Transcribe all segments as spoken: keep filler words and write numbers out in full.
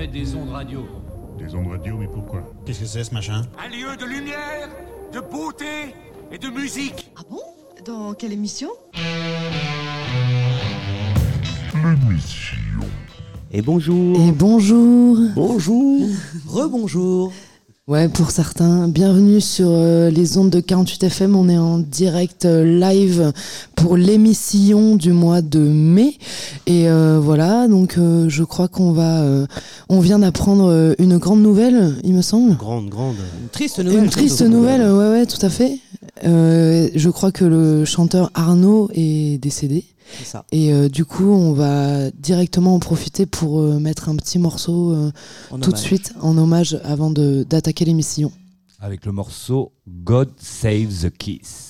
émettre des ondes radio. Des ondes radio, mais pourquoi? Qu'est-ce que c'est ce machin? Un lieu de lumière, de beauté et de musique. Ah bon? Dans quelle émission? L'émission. Et bonjour. Et bonjour. Bonjour. Rebonjour. Ouais, pour certains, bienvenue sur euh, les ondes de quarante-huit F M. On est en direct euh, live pour l'émission du mois de mai. Et euh, voilà, donc euh, je crois qu'on va... Euh, on vient d'apprendre euh, une grande nouvelle, il me semble. Grande, grande. Une triste nouvelle. Une triste nouvelle, ouais, ouais, tout à fait. Euh, je crois que le chanteur Arnaud est décédé. C'est ça. Et euh, du coup, on va directement en profiter pour euh, mettre un petit morceau euh, tout de suite en hommage avant de, d'attaquer l'émission. Avec le morceau God Save the Kiss.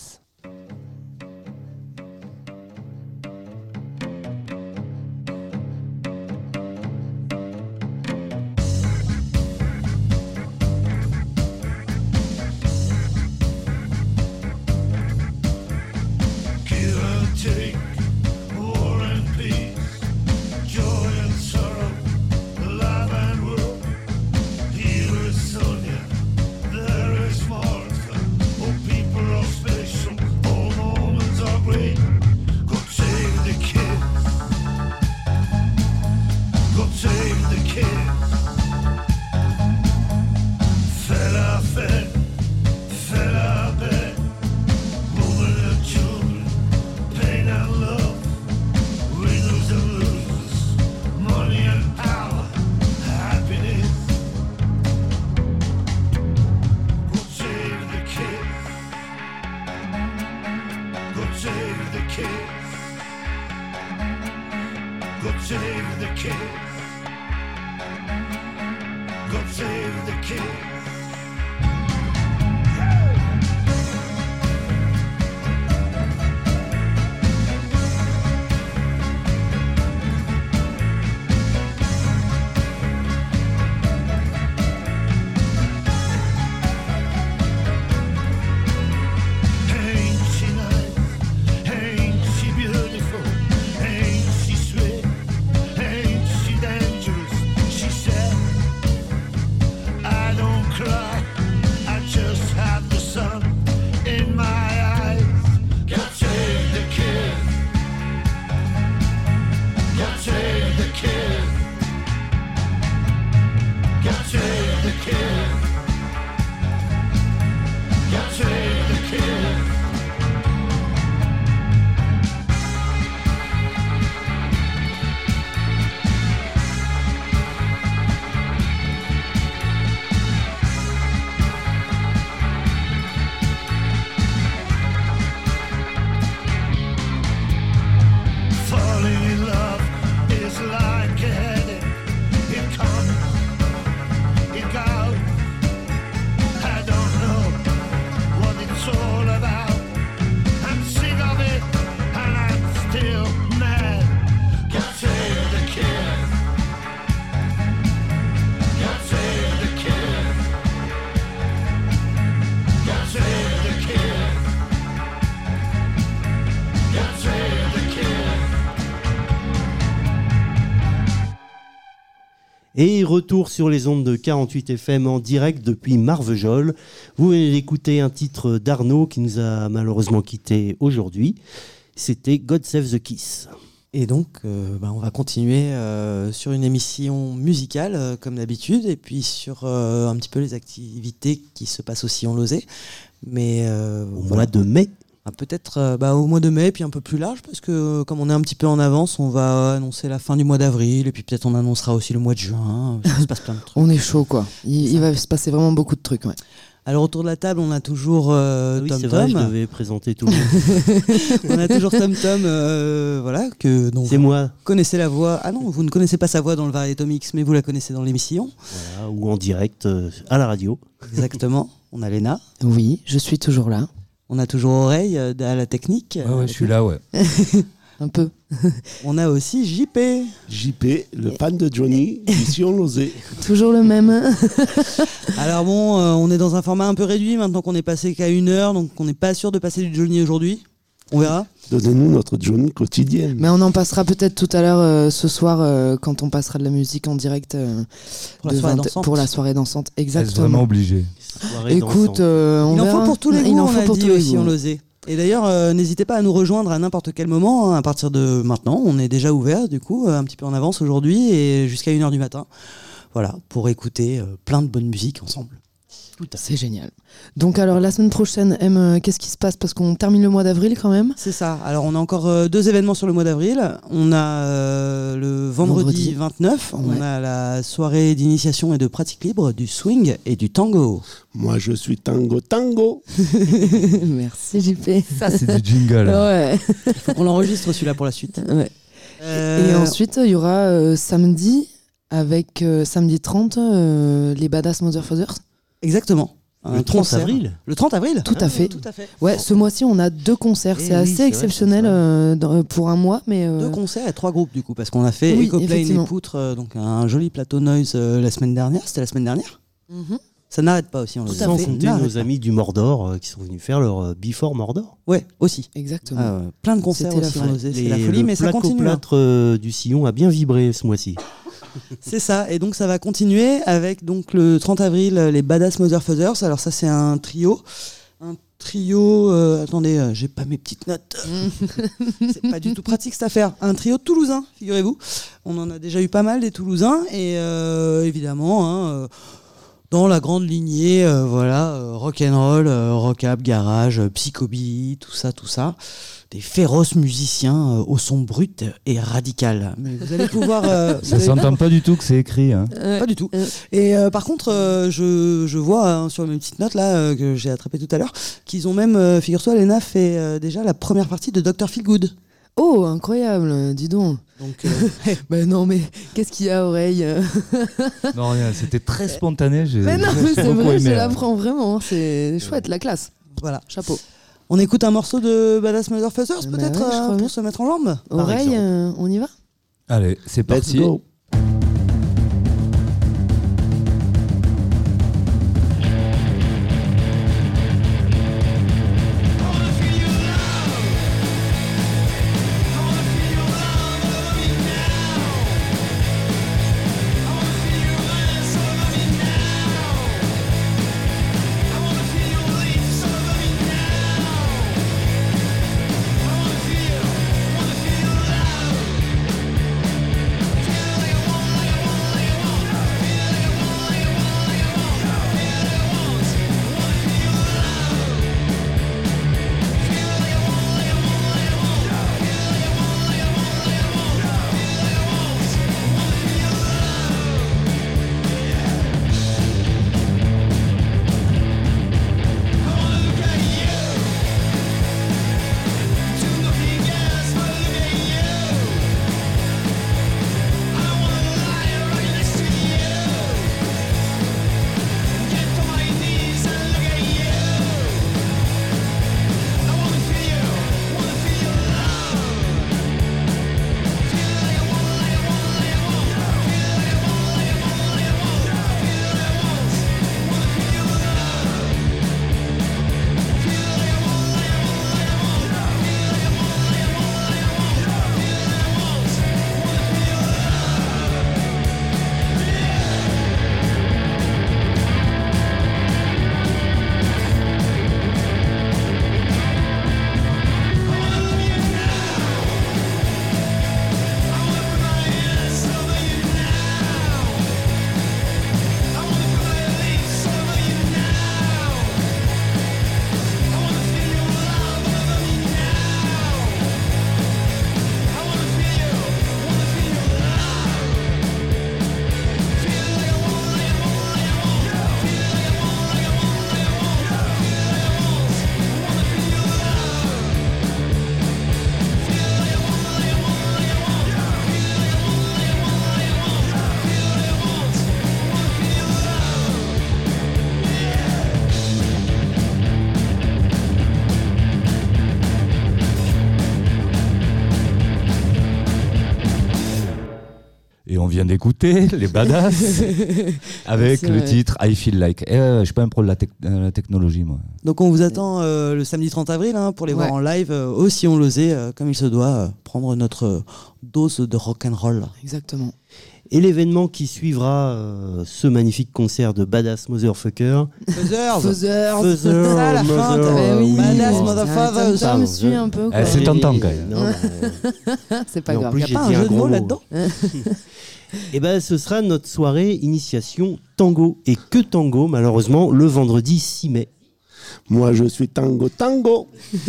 Et retour sur les ondes de quarante-huit F M en direct depuis Marvejols. Vous venez d'écouter un titre d'Arnaud qui nous a malheureusement quittés aujourd'hui. C'était God Save the Kiss. Et donc, euh, bah, on va continuer euh, sur une émission musicale, euh, comme d'habitude, et puis sur euh, un petit peu les activités qui se passent aussi en Lozé. Mais, euh, Au voilà. mois de mai. Ah, peut-être euh, bah, au mois de mai, puis un peu plus large, parce que euh, comme on est un petit peu en avance, on va annoncer la fin du mois d'avril, et puis peut-être on annoncera aussi le mois de juin. Il se passe plein de trucs. On est chaud, quoi. Il, il va se passer vraiment beaucoup de trucs, ouais. Alors autour de la table, on a toujours euh, Ah oui, Tom c'est Tom. vrai, je devais présenter tout le monde. On a toujours Tom Tom, euh, voilà, que dont C'est vous moi. connaissez la voix. Ah non, vous ne connaissez pas sa voix dans le Variétomix, mais vous la connaissez dans l'émission. Voilà, ou en direct euh, à la radio. Exactement. On a Léna. Oui, je suis toujours là. On a toujours Oreille euh, à la technique. Ouais, ouais, je suis là, ouais. Un peu. On a aussi J P. J P, le fan de Johnny, ici on l'osait. Toujours le même. Alors bon, euh, on est dans un format un peu réduit maintenant qu'on est passé qu'à une heure, donc on n'est pas sûr de passer du Johnny aujourd'hui. On verra. Donnez-nous notre Johnny quotidienne. Mais on en passera peut-être tout à l'heure euh, ce soir euh, quand on passera de la musique en direct euh, Pour la de soirée vingt dansante. pour la soirée dansante. Est-ce vraiment Exactement. obligé? Soirée Écoute, dansante. euh, on Il en verra. faut pour tous les goûts, Il en on faut a pour dit tous les aussi, goûts. on l'osait. Et d'ailleurs, euh, n'hésitez pas à nous rejoindre à n'importe quel moment, hein, à partir de maintenant. On est déjà ouvert, du coup, euh, un petit peu en avance aujourd'hui et jusqu'à une heure du matin. Voilà, pour écouter euh, plein de bonnes musiques ensemble. C'est génial. Donc alors la semaine prochaine, M, euh, qu'est-ce qui se passe? Parce qu'on termine le mois d'avril quand même. C'est ça. Alors, on a encore euh, deux événements sur le mois d'avril. On a euh, le vendredi, Vendredi. vingt-neuf, on Ouais. a la soirée d'initiation et de pratique libre du swing et du tango. Moi, je suis tango tango. Merci J P. Ça, c'est du jingle. Ouais. Il faut qu'on l'enregistre celui-là pour la suite. Ouais. Euh, Et ensuite, il y aura euh, samedi, avec euh, samedi trente, euh, les Badass Motherfuckers. Exactement. Un Le trente concert. avril. Le trente avril. Tout à fait. Tout à fait. Ouais, ce mois-ci, on a deux concerts. Eh c'est oui, assez c'est vrai, exceptionnel c'est ça. euh, dans- pour un mois, mais euh, Deux concerts et trois groupes du coup, parce qu'on a fait Oui, Ecoplane et effectivement. Poutre, euh, donc un joli plateau noise euh, la semaine dernière. C'était la semaine dernière. mhm. Ça n'arrête pas aussi. On le Tout dit. à Sans fait. compter N'arrête nos pas. amis du Mordor euh, qui sont venus faire leur euh, Before Mordor. Ouais, aussi. Exactement. Ah, ouais, plein de concerts C'était la aussi. folie. on osait, C'est Les- la folie, le mais ça continue. hein. placo-plâtre euh, du sillon a bien vibré ce mois-ci. C'est ça, et donc ça va continuer avec donc le trente avril euh, les Badass Motherfuckers. Alors ça c'est un trio, un trio. euh, attendez, euh, j'ai pas mes petites notes. C'est pas du tout pratique cette affaire. Un trio toulousain, figurez-vous. On en a déjà eu pas mal des Toulousains et euh, évidemment. Hein, euh, dans la grande lignée, euh, voilà, euh, rock'n'roll, euh, rock'ap, garage, euh, psychobilly, tout ça, tout ça. Des féroces musiciens euh, au son brut et radical. Mais vous allez pouvoir. euh, vous Ça allez s'entend pas du tout que c'est écrit. Hein. pas du tout. Euh. Et euh, par contre, euh, je, je vois hein, sur mes petites notes là euh, que j'ai attrapées tout à l'heure qu'ils ont même, euh, figure-toi, Léna fait euh, déjà la première partie de docteur Feelgood. Oh, incroyable, dis donc. Donc, euh, Ben non, mais qu'est-ce qu'il y a, oreille Non, rien, c'était très spontané. J'ai Mais non, j'ai mais c'est beaucoup vrai, aimé, je hein. l'apprends vraiment. C'est chouette, la classe. voilà. Chapeau. On écoute un morceau de Badass Motherfuckers Bah peut-être ouais, je euh, crois pour bien. se mettre en jambes. Oreille, exemple. euh, on y va? Allez, c'est Let's parti. go. Feel vient d'écouter, les badass, avec C'est le vrai. titre I Feel Like. Eh, euh, je suis pas un pro de la, tec- euh, la technologie, moi. Donc on vous attend euh, le samedi trente avril hein, pour les voir Ouais. en live euh, au Sillon Lozé, euh, comme il se doit, euh, prendre notre euh, dose de rock'n'roll. Exactement. Et l'événement qui suivra euh, ce magnifique concert de Badass Motherfucker. Faiseurs Faiseurs. Faiseurs, c'est ça, la fin, Mother, Eh oui. Badass bon. Motherfuckers. Ça me suit un peu. quoi. Eh, c'est tentant, quand même. Non, bah, C'est pas mais en grave. plus, Y a j'ai pas un dit jeu de gros mots mot. là-dedans Et ben, ce sera notre soirée initiation tango. Et que tango, malheureusement, le vendredi six mai. Moi, je suis tango, tango.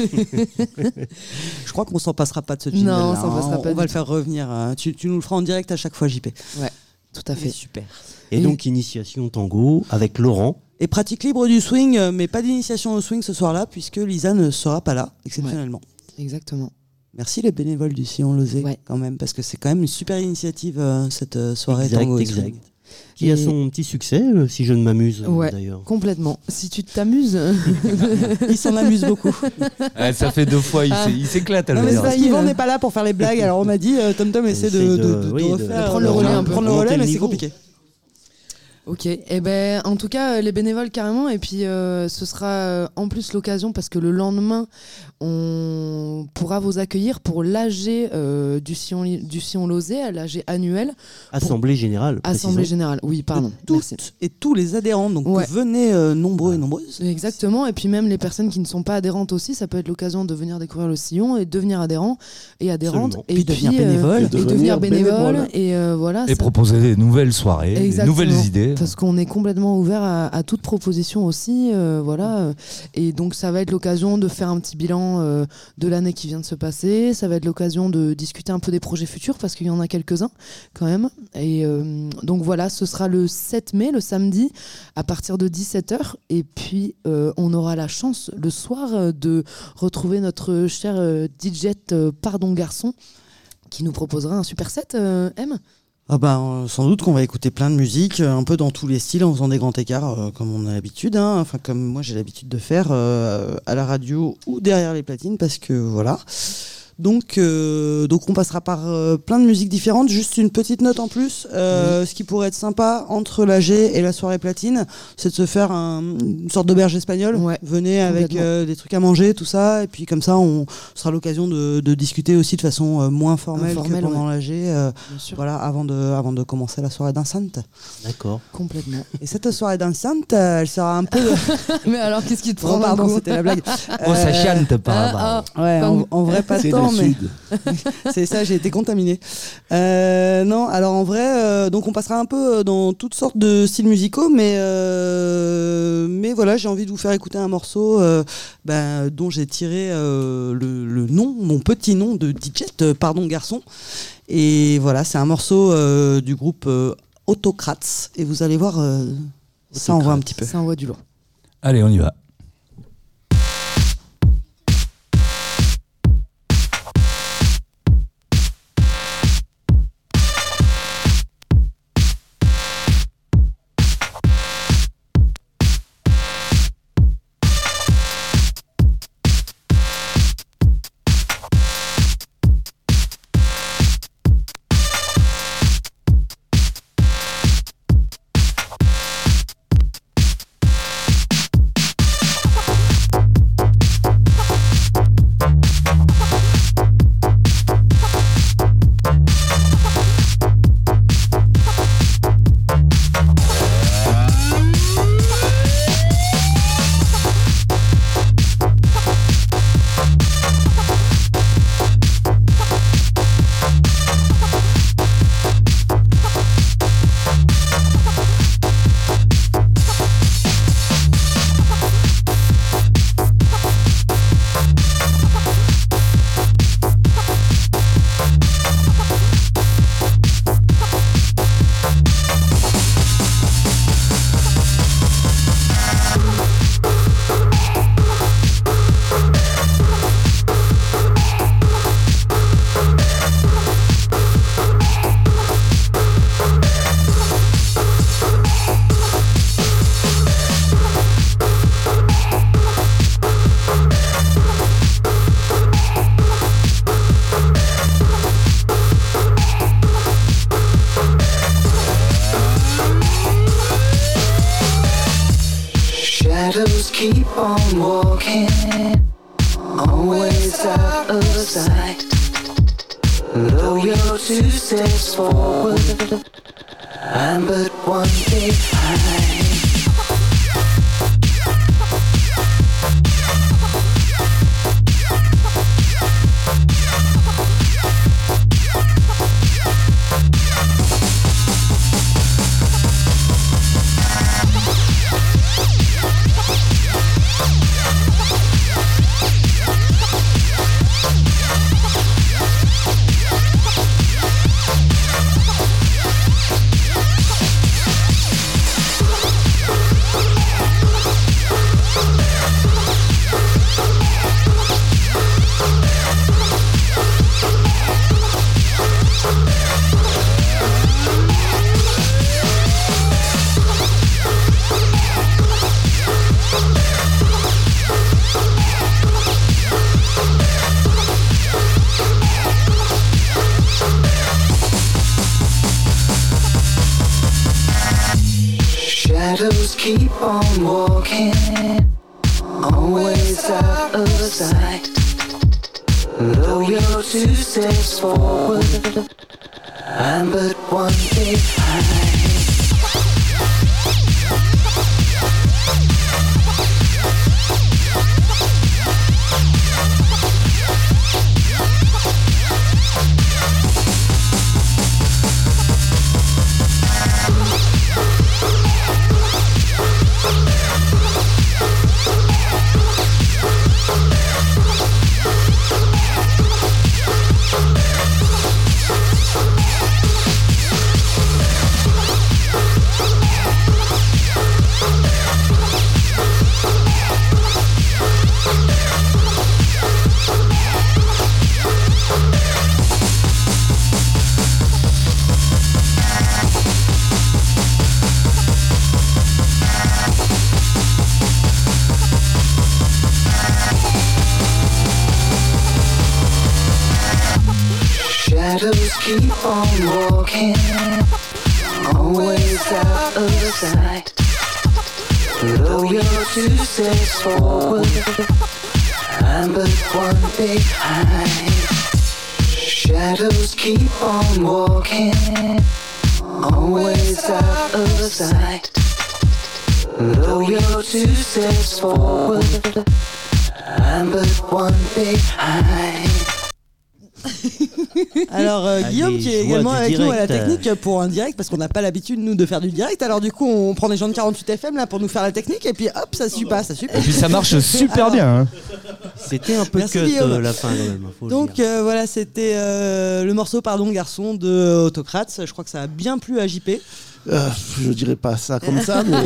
Je crois qu'on s'en passera pas de ce jingle. Non, on là, s'en hein. passera On pas va du le faire revenir. hein. Tu, tu nous le feras en direct à chaque fois, J P. Tout à fait. Super. Et Oui. donc, initiation tango avec Laurent. Et pratique libre du swing, euh, mais pas d'initiation au swing ce soir-là, puisque Lisa ne sera pas là, exceptionnellement. Exactement. Merci les bénévoles du Sillon Lozé, Ouais. quand même, parce que c'est quand même une super initiative, euh, cette euh, soirée Exact, tango et exact. swing. Qui a Et- son petit succès, euh, si je ne m'amuse, euh, Ouais. d'ailleurs. Complètement. Si tu t'amuses. Il s'en amuse beaucoup. Eh, ça fait deux fois, il Ah. s'é- il s'éclate à Non, le mais c'est dire. pas- Yvan n'est pas là pour faire les blagues, alors on m'a dit, euh, Tom Tom essaie de, Essaie de, de- de- de oui, de- refaire, de prendre le relais un peu. prendre le relais, Monter le mais c'est niveau. compliqué. Ok, et ben en tout cas euh, les bénévoles carrément et puis euh, ce sera euh, en plus l'occasion parce que le lendemain on pourra vous accueillir pour l'A G euh, du Sillon du Sillon Lozé, l'A G annuel, Assemblée générale. Assemblée précisons. générale. Oui, pardon. Toutes Merci. et tous les adhérents, donc Ouais. venez euh, nombreux et nombreuses. Exactement, et puis même les personnes qui ne sont pas adhérentes aussi, ça peut être l'occasion de venir découvrir le Sillon et devenir adhérent et adhérente Absolument. et Puis devenir bénévole. et Et devenir devenir bénévole bénévole. et euh, voilà. Et ça- proposer des nouvelles soirées, des Exactement. nouvelles idées. Parce qu'on est complètement ouvert à, à toute proposition aussi, euh, voilà. euh, Et donc ça va être l'occasion de faire un petit bilan euh, de l'année qui vient de se passer. Ça va être l'occasion de discuter un peu des projets futurs parce qu'il y en a quelques-uns quand même. Et euh, donc voilà, ce sera le sept mai, le samedi, à partir de dix-sept heures. Et puis euh, on aura la chance le soir euh, de retrouver notre cher euh, D J euh, Pardon Garçon qui nous proposera un super set, euh, M. Ah bah, euh, sans doute qu'on va écouter plein de musique, euh, un peu dans tous les styles, en faisant des grands écarts, euh, comme on a l'habitude, hein. Enfin comme moi j'ai l'habitude de faire euh, à la radio ou derrière les platines, parce que voilà. Donc, euh, donc on passera par euh, plein de musiques différentes. Juste une petite note en plus, euh, ce qui pourrait être sympa entre l'A G et la soirée platine, c'est de se faire un- une sorte d'auberge espagnole. Ouais, Venez avec complètement. euh, des trucs à manger, tout ça, et puis comme ça, on sera l'occasion de, de discuter aussi de façon euh, moins formelle Informelle, que pendant l'A G. euh, Bien sûr. voilà, avant de, avant de commencer la soirée dansante. D'accord. Complètement. Et cette soirée dansante, euh, elle sera un peu. Mais alors, qu'est-ce qui te Oh, prend pardon, d'un coup c'était la blague. Oh, ça Euh, chante par ah, là-bas. ah. Ouais, en, en vrai, pas C'est tant, le mais sud. c'est ça, j'ai été contaminé. Euh, non, alors en vrai, euh, donc on passera un peu dans toutes sortes de styles musicaux, mais, euh, mais voilà, j'ai envie de vous faire écouter un morceau euh, ben, dont j'ai tiré euh, le, le nom, mon petit nom de D J, euh, Pardon Garçon. Et voilà, c'est un morceau euh, du groupe euh, Autocrats. Et vous allez voir, euh, ça envoie un petit peu. Ça envoie du lourd. Allez, on y va. Shadows keep on walking, always out of sight. Though you're two steps forward, I'm but one behind. Shadows keep on walking, always out of sight. Though you're two steps forward, I'm but one behind. Shadows keep on walking, always out of sight. Though you're two steps forward, I'm but one behind. Shadows keep on walking, always out of sight. Though you're two steps forward, I'm but one behind. Alors euh, Ah, Guillaume les qui est joies également du avec nous à la direct. technique pour un direct parce qu'on n'a pas l'habitude nous de faire du direct. Alors du coup on prend des gens de quarante-huit F M là pour nous faire la technique et puis hop ça suit pas, ça suit pas. Et puis ça marche super Alors, bien. Hein. C'était un peu Merci, cut Guillaume. euh, la fin quand même. Faut le Donc dire. euh, voilà c'était euh, le morceau Pardon garçon de Autocrates. Je crois que ça a bien plu à J P. Euh, je dirais pas ça comme ça, mais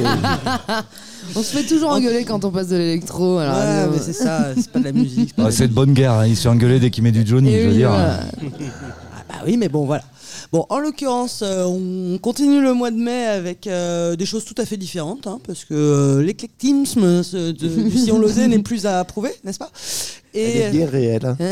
On se fait toujours engueuler quand on passe de l'électro. Alors, Ouais euh, mais c'est ça, c'est pas de la musique. c'est pas Ah, de la c'est de bonne guerre. Hein. Il se fait engueuler dès qu'il met du Johnny. et Je veux oui, dire. voilà. Ah bah oui, mais bon, voilà. Bon, en l'occurrence, euh, on continue le mois de mai avec euh, des choses tout à fait différentes, hein, parce que euh, l'éclectisme euh, de- du sillon lozé n'est plus à approuver, n'est-ce pas? elle Et, est bien réelle. hein.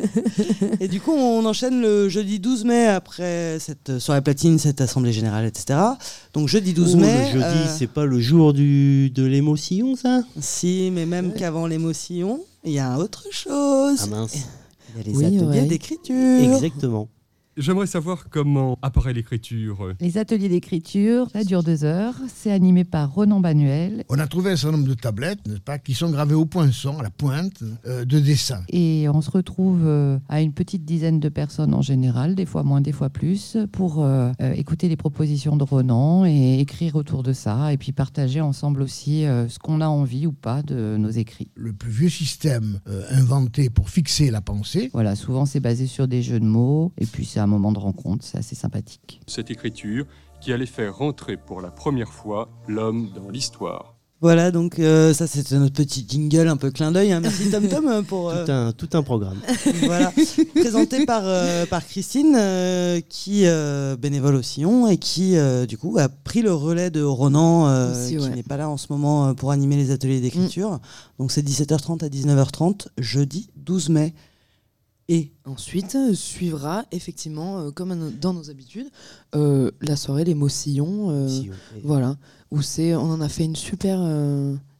et du coup, on enchaîne le jeudi douze mai après cette soirée platine, cette assemblée générale, et cetera. Donc jeudi douze Oh, mai. le jeudi, euh, c'est pas le jour du, de l'émotion, ça? Si, mais même qu'avant l'émotion, il y a autre chose. Ah mince. Il y a les Oui, ateliers ouais. d'écriture. Exactement. J'aimerais savoir comment apparaît l'écriture. Les ateliers d'écriture, ça dure deux heures. C'est animé par Renan Banuel. On a trouvé un certain nombre de tablettes, n'est-ce pas, qui sont gravées au poinçon, à la pointe, euh, de dessins. Et on se retrouve euh, à une petite dizaine de personnes en général, des fois moins, des fois plus, pour euh, euh, écouter les propositions de Renan et écrire autour de ça, et puis partager ensemble aussi euh, ce qu'on a envie ou pas de nos écrits. Le plus vieux système euh, inventé pour fixer la pensée. Voilà, souvent c'est basé sur des jeux de mots, et puis c'est un moment de rencontre, c'est assez sympathique. Cette écriture qui allait faire rentrer pour la première fois l'homme dans l'histoire. Voilà, donc euh, ça c'était notre petit jingle un peu clin d'œil. Hein. Merci Tom Tom pour euh, Tout, un, tout un programme. voilà, présenté par euh, par Christine euh, qui euh, bénévole au Sillon et qui euh, du coup a pris le relais de Ronan euh, Aussi, qui ouais. n'est pas là en ce moment euh, pour animer les ateliers d'écriture. Donc c'est dix-sept heures trente à dix-neuf heures trente jeudi douze mai. Et Ensuite, euh, suivra effectivement, euh, comme à no- dans nos habitudes, euh, la soirée Les mots sillons. euh, Si, ouais. Voilà, où c'est, on en a fait une super euh,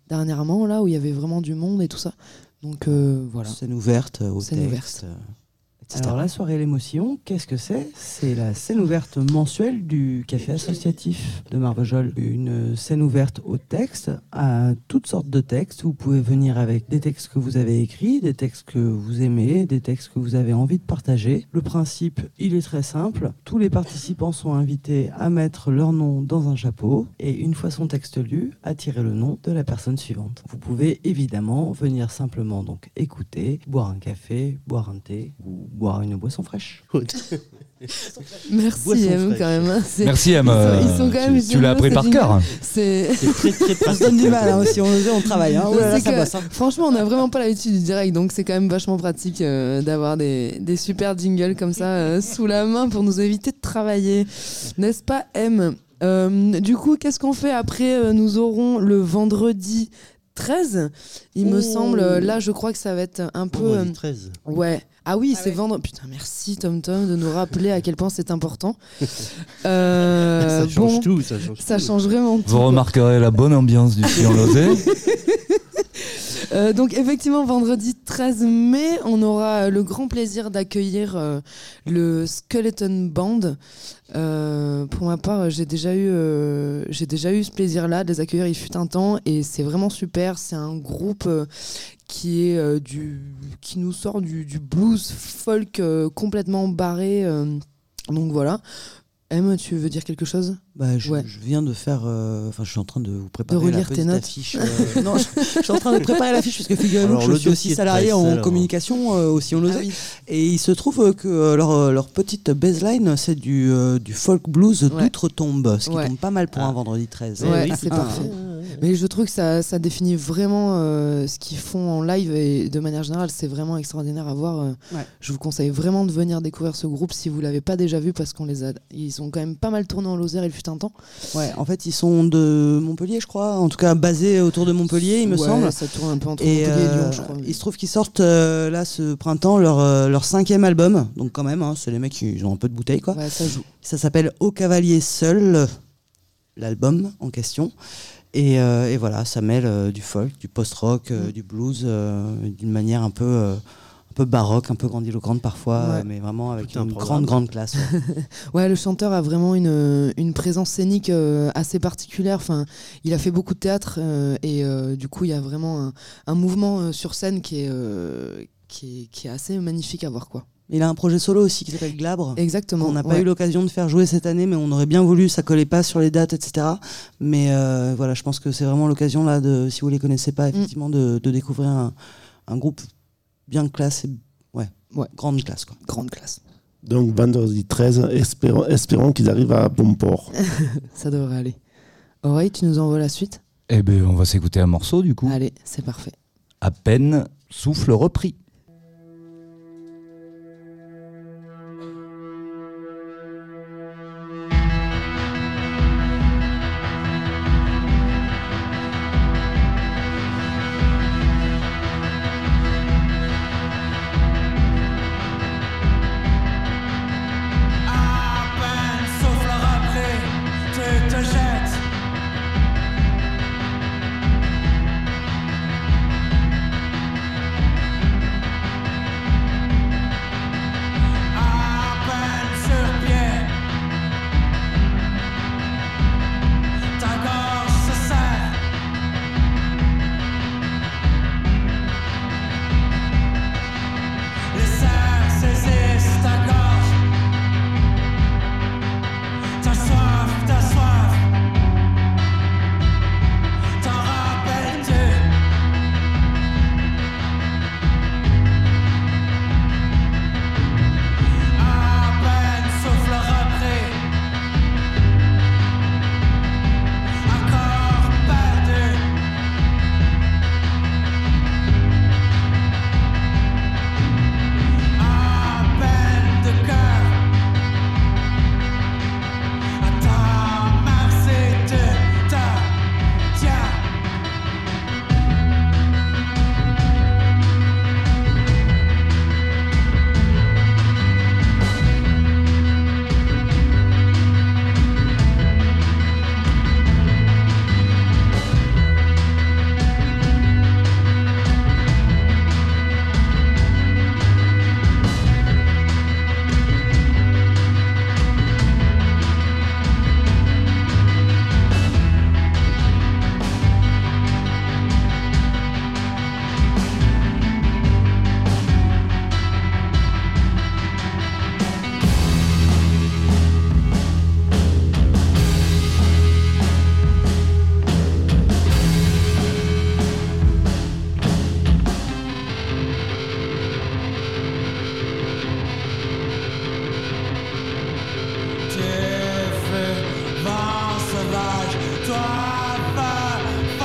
dernièrement, là, où il y avait vraiment du monde et tout ça. Donc euh, voilà. Scène ouverte au Scène texte. ouverte. euh, Alors la soirée L'émotion, qu'est-ce que c'est? C'est la scène ouverte mensuelle du café associatif de Marvejols. Une scène ouverte au texte, à toutes sortes de textes. Vous pouvez venir avec des textes que vous avez écrits, des textes que vous aimez, des textes que vous avez envie de partager. Le principe, il est très simple. Tous les participants sont invités à mettre leur nom dans un chapeau et une fois son texte lu, à tirer le nom de la personne suivante. Vous pouvez évidemment venir simplement donc écouter, boire un café, boire un thé ou boire une boisson fraîche. Merci Boisson M fraîche. quand même. hein. C'est- Merci M. Ils sont, euh, ils sont quand même tu- tu l'as appris géniaux, par ces cœur. jingles. C'est. C'est très très On se pratique. donne du mal hein, aussi, on, on travaille. Hein. Oh là là, C'est ça que, bosse, hein. franchement, on n'a vraiment pas l'habitude du direct, donc c'est quand même vachement pratique euh, d'avoir des, des super jingles comme ça euh, sous la main pour nous éviter de travailler. N'est-ce pas, M? Euh, Du coup, qu'est-ce qu'on fait après? Euh, Nous aurons le vendredi treize, il me Oh. semble. Là, je crois que ça va être un peu. Vendredi euh, treize. Ouais. Ah oui, c'est vendredi. Putain, merci Tom Tom de nous rappeler à quel point c'est important. Euh, Ça change bon, tout, ça change ça tout. change vraiment tout. Vous remarquerez la bonne ambiance du Sion-Lozé. Euh, donc effectivement, vendredi treize mai, on aura le grand plaisir d'accueillir euh, le Skeleton Band. Euh, pour ma part, j'ai déjà eu, euh, j'ai déjà eu ce plaisir-là de les accueillir. Il fut un temps et c'est vraiment super. C'est un groupe euh, qui est euh, du, qui nous sort du, du blues folk euh, complètement barré. euh, donc voilà. M, tu veux dire quelque chose? Bah, je, Ouais. je viens de faire. euh, Enfin, je suis en train de vous préparer De relire la tes petite notes. affiche. euh, non, je, je suis en train de préparer l'affiche parce que figurez-vous Alors, que je le suis aussi dossier de salarié presse, en alors. communication euh, au Sion-Lozé. Ah oui. Et il se trouve euh, que euh, leur, euh, leur petite baseline, c'est du, euh, du folk blues Ouais. d'outre-tombe, ce qui Ouais. tombe pas mal pour Ah. un vendredi treize. Ouais, oui, c'est Ah. parfait. Mais je trouve que ça, ça définit vraiment euh, ce qu'ils font en live et de manière générale, c'est vraiment extraordinaire à voir. euh. Ouais. Je vous conseille vraiment de venir découvrir ce groupe si vous l'avez pas déjà vu parce qu'on les a, ils ont quand même pas mal tourné en Lozère il fut un temps. Ouais, en fait, ils sont de Montpellier, je crois. En tout cas, basés autour de Montpellier, il me Ouais, semble. ça tourne un peu entre Et Montpellier et euh, Lyon, je crois. il se trouve qu'ils sortent euh, là ce printemps leur, euh, leur cinquième album. Donc quand même, hein, c'est les mecs qui ont un peu de bouteille, quoi. Ouais, ça joue. Ça s'appelle Au Cavalier Seul, l'album en question. Et, euh, et voilà, ça mêle euh, du folk, du post-rock, euh, Mm. du blues, euh, d'une manière un peu, euh, un peu baroque, un peu grandiloquente parfois, Ouais. euh, mais vraiment avec Tout un une programme. grande, grande classe. ouais. Ouais, le chanteur a vraiment une, une présence scénique euh, assez particulière. Enfin, il a fait beaucoup de théâtre euh, et euh, du coup, il y a vraiment un, un mouvement euh, sur scène qui est, euh, qui, est, qui est assez magnifique à voir, quoi. Il a un projet solo aussi qui s'appelle Glabre. Exactement. On n'a pas ouais. eu l'occasion de faire jouer cette année, mais on aurait bien voulu, ça collait pas sur les dates, et cetera. Mais euh, voilà, je pense que c'est vraiment l'occasion, là, de, si vous les connaissez pas, effectivement, de, de découvrir un, un groupe bien classe, et, ouais, Ouais. grande classe, quoi. Grande classe. Donc vendredi treize, espérons, espérons qu'ils arrivent à bon port. Ça devrait aller. Aurélie, tu nous envoies la suite? Eh bien, on va s'écouter un morceau du coup. Allez, c'est parfait. À peine souffle repris. À peine souffle repris, tu te jettes. toi va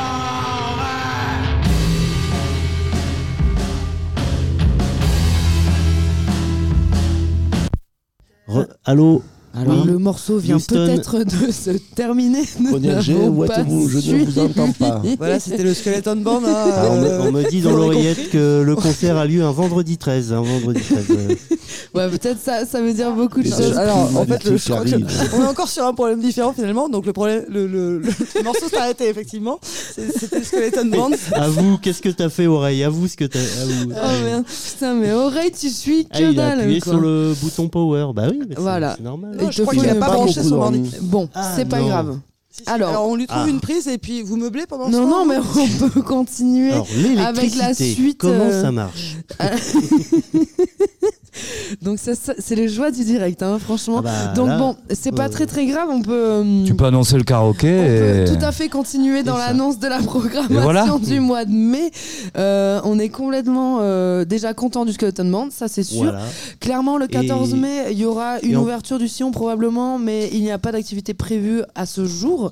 Re- Allô. Alors Oui. le morceau vient Houston. peut-être de se terminer. Nous Prenez G, n'avons où pas êtes-vous? Je ne suivi. vous entends pas. Voilà, c'était le Skeleton Band. Hein, Ah, on, me, euh, on me dit dans vous l'aurez l'oreillette compris. que le concert a lieu un vendredi treize. Un vendredi treize. euh. Ouais, peut-être ça, ça veut dire beaucoup de Les choses. esprits Alors, en fait, le- maléfiques je crois que arrivent. on est encore sur un problème différent finalement. Donc le problème, le, le, le- le morceau s'est arrêté effectivement. C'est- C'était le Skeleton Band. Avoue, qu'est-ce que t'as fait, oreille? Avoue ce que t'as. Avoue. Oh merde, putain, mais oreille, tu suis que Ah, il a dalle. appuyé quoi. sur le bouton power. Bah oui, mais c'est- Voilà. c'est normal. Et Non, je te crois faut qu'il a une- pas pas branché beaucoup son d'ordi. ordi. Bon, Ah, c'est pas non. grave. Si, si. Alors- Alors on lui trouve Ah. une prise et puis vous meublez pendant ce Non, temps. non, mais on peut continuer. Alors, avec la l'électricité, suite, comment euh, ça marche? Donc ça, ça- c'est les joies du direct, hein, franchement. Ah bah, Donc là, bon, c'est pas euh, très très grave, on peut, euh, Tu peux annoncer le karaoké on peut et... tout à fait continuer dans C'est ça. l'annonce de la programmation Et voilà. du mois de mai. Euh, on est complètement euh, déjà content du Skeleton Band, ça c'est sûr. Voilà. Clairement, le quatorze Et- mai, il y aura une et on- ouverture du Sillon probablement, mais il n'y a pas d'activité prévue à ce jour.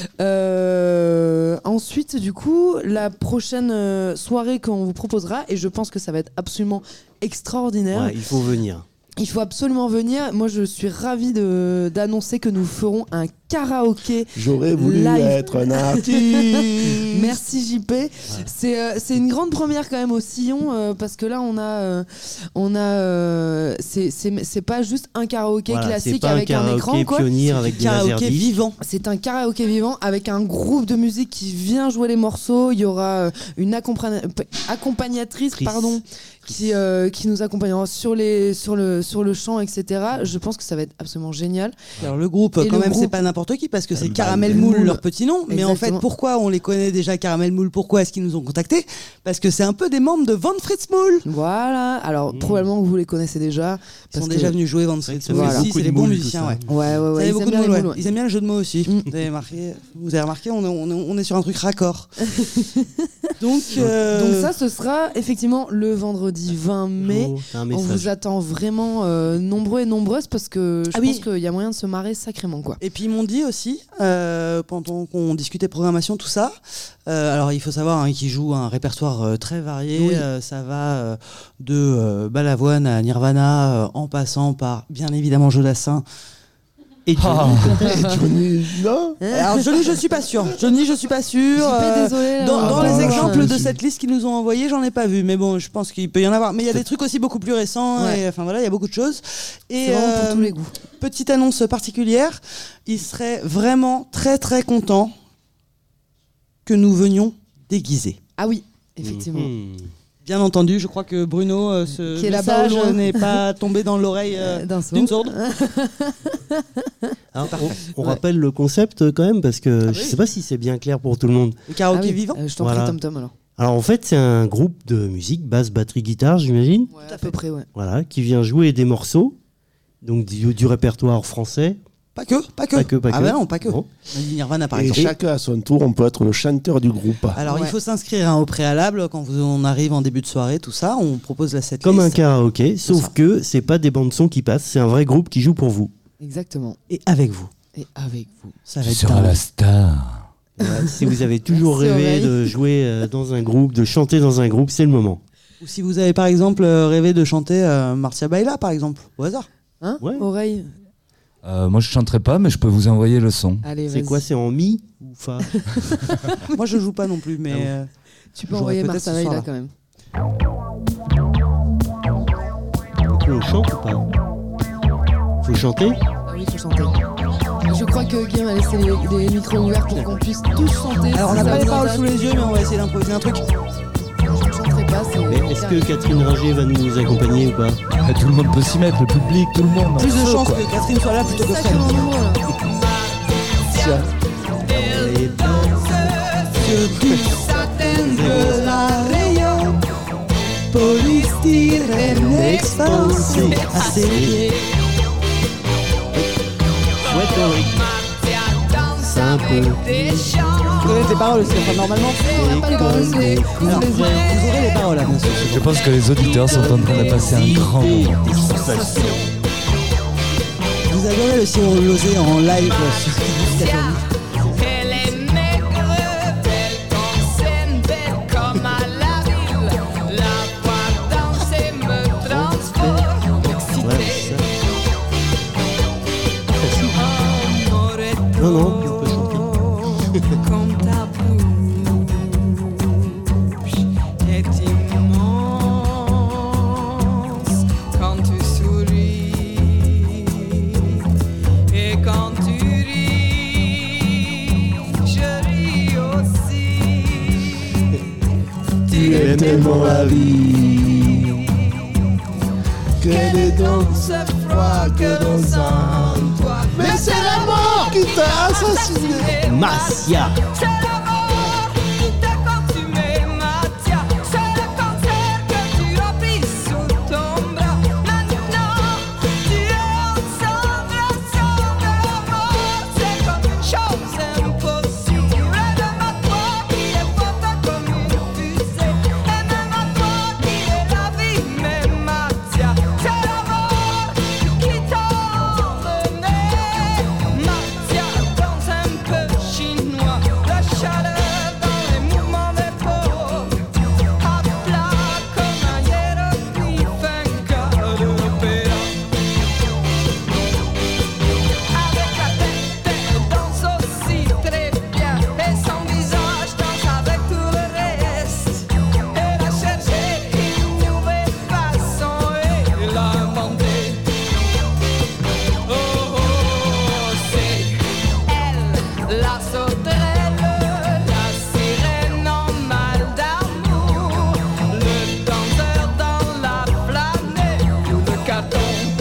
Euh, ensuite, du coup, la prochaine euh, soirée qu'on vous proposera, et je pense que ça va être absolument extraordinaire. Ouais, il faut venir. Il faut absolument venir. Moi, je suis ravie de- d'annoncer que nous ferons un karaoké. J'aurais voulu live. être un artiste. Merci J P. C'est euh, c'est une grande première quand même au Sillon euh, parce que là on a euh, on a euh, c'est c'est c'est pas juste un karaoké Voilà, c'est classique pas avec un un, karaoké écran quoi. pionnier avec des Karaoké laserdiscs. vivant. C'est un karaoké vivant avec un groupe de musique qui vient jouer les morceaux. Il y aura euh, une accompagna- accompagnatrice Trice. pardon qui euh, qui nous accompagnera sur les sur le sur le chant et cetera. Je pense que ça va être absolument génial. Alors le groupe, Et quand le même, c'est groupe- pas n'importe qui parce que c'est Bah, Caramel Moule. Moule, leur petit nom. Mais en fait, Exactement. pourquoi on les connaît déjà, Caramel Moule? Pourquoi est-ce qu'ils nous ont contactés? Parce que c'est un peu des membres de Van Fritz Moule. Voilà. Alors Mmh. probablement que vous les connaissez déjà. Ils parce sont que- déjà venus jouer Van C'est vrai Fritz que ça Moule fait aussi, beaucoup c'est de des bons moules, musiciens, tout ça. ouais. Ouais ouais Vous ouais. avez Ils beaucoup aiment de bien les moules, ouais. moules, ouais. Ils aiment bien le jeu de mots aussi. Mm. Vous avez remarqué, vous avez remarqué, on est, on est- on est sur un truc raccord. Donc, euh, Donc ça, ce sera effectivement le vendredi vingt mai. Oh, t'as un On message. vous attend vraiment euh, nombreux et nombreuses parce que je Ah pense oui. qu'il y a moyen de se marrer sacrément quoi. Et puis ils m'ont dit aussi, euh, pendant qu'on discutait programmation, tout ça, euh, alors il faut savoir hein, qu'ils jouent un répertoire euh, très varié, Oui. euh, ça va euh, de euh, Balavoine à Nirvana, euh, en passant par bien évidemment Jodassin. Et Johnny, Ah. Johnny, non. Alors Johnny, je suis pas sûr. Johnny, je suis pas sûr. J P, euh, désolé. Dans, là, dans on les va exemples voir. de cette liste qu'ils nous ont envoyés, j'en ai pas vu, mais bon, je pense qu'il peut y en avoir. Mais il y a des trucs aussi beaucoup plus récents, Ouais. et enfin voilà, il y a beaucoup de choses. Et C'est vraiment pour euh, tous les goûts. petite annonce particulière, il serait vraiment très très content que nous venions déguisés. Ah oui, effectivement. Mhm. Bien entendu, je crois que Bruno, euh, ce Qui est là-bas message au loin. n'est pas tombé dans l'oreille euh, Euh, d'un sourd. d'une sourde. Alors, parfait. on, on Ouais. rappelle le concept euh, quand même parce que Ah je oui. sais pas si c'est bien clair pour tout le monde. Le karaoké Ah oui, vivant. euh, je t'en Voilà. prie, Tom Tom alors. Alors en fait, c'est un groupe de musique, basse, batterie, guitare, j'imagine. Ouais, à peu près, ouais. Voilà, qui vient jouer des morceaux, donc du, du répertoire français. Pas que, pas que. Pas que, pas ah que. bah non, pas que. Bon. On a dit Nirvana par Et exemple. chacun à son tour, on peut être le chanteur du groupe. Alors Ouais. il faut s'inscrire hein, au préalable quand vous, on arrive en début de soirée, tout ça, on propose la setlist. Comme un karaoké, sauf ça. que c'est pas des bandes son qui passent, c'est un vrai groupe qui joue pour vous. Exactement. Et avec vous. Et avec vous. Ça va Tu être seras dingue. la star. Voilà, si vous avez toujours Merci, rêvé Aurélie. de jouer euh, dans un groupe, de chanter dans un groupe, c'est le moment. Ou si vous avez par exemple euh, rêvé de chanter euh, Marcia Baila par exemple, au hasard. Hein Ouais. Oreille. Euh, moi, je chanterai pas, mais je peux vous envoyer le son. Allez, C'est vas-y. quoi, c'est en mi ou fa? Moi je joue pas non plus, mais Ah bon. euh, Tu peux J'aurais envoyer peut-être ce Martha soir-là. là quand même. On chante ou pas? Faut chanter? Ah oui, il faut chanter. Je crois que Guillaume a laissé les, les micros ouverts pour qu'on puisse tous chanter. alors on Si n'a ça pas les vous paroles intéresse. sous les yeux, mais on va essayer d'improviser un truc. Je ne chanterai pas, c'est. Mais est-ce que Catherine Ringer va nous accompagner ou pas? Ah, tout le monde peut s'y mettre, le public, tout le monde. Plus de Feu, chances quoi. que Catherine soit là plutôt que C'est Fred. sacrément nombreux là. Ouais, Théorique. C'est un peu. Vous connaissez les paroles aussi, enfin normalement. On n'a pas les paroles, c'est. Vous Alors, les vous avez. aurez les paroles là, bien sûr. Je pense que les auditeurs sont en train de passer un grand moment. Vous adorez le sirop losé en live sur Kiss Catholic. comme ta bouche est immense quand tu souris et quand tu ris, je ris aussi. Tu es tellement la vie que les danses froid que dans un toit. Mais c'est la mort qui t'a assassiné. Marcia. C'est la mort qui t'a consumé, Mathia. C'est le cancer que tu as pris sous ton bras. Maintenant, tu es ensemble, ensemble. La mort, c'est comme une chose impossible. Et même à toi qui est forte comme une fusée. Et même à toi qui est la vie, mais Mathia. C'est la mort qui t'a emmené, Mathia, dans un peu chinois. La chaleur dans les mouvements des peaux, à plat comme un hiéroglyphe, un cas de l'opéra. Avec la tête, elle danse aussi très bien, et son visage danse avec tout le reste. Elle a cherché une nouvelle façon et l'a inventée. Oh, oh, c'est elle, la sauterelle, la sirène en mal d'amour, le danseur dans la flamme et le carton.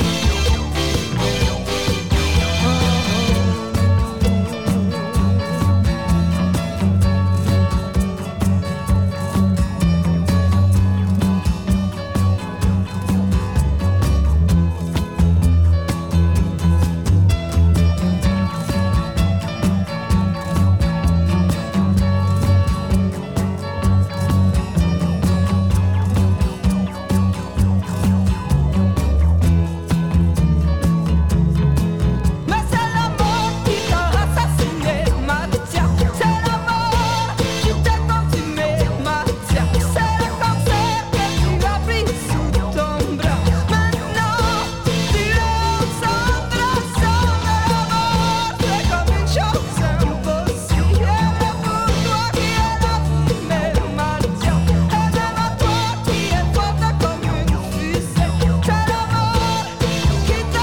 Mais c'est la mort qui t'a assassiné, Mathia. C'est la mort qui t'a consumé, Mathia. C'est le cancer que tu as pris sous ton bras. Maintenant, tu es ensemble, ensemble. La mort, c'est comme une chose impossible. Et pour toi qui es la vie, mais Mathia. Et même à toi qui es forte comme une fusée. C'est la mort qui t'a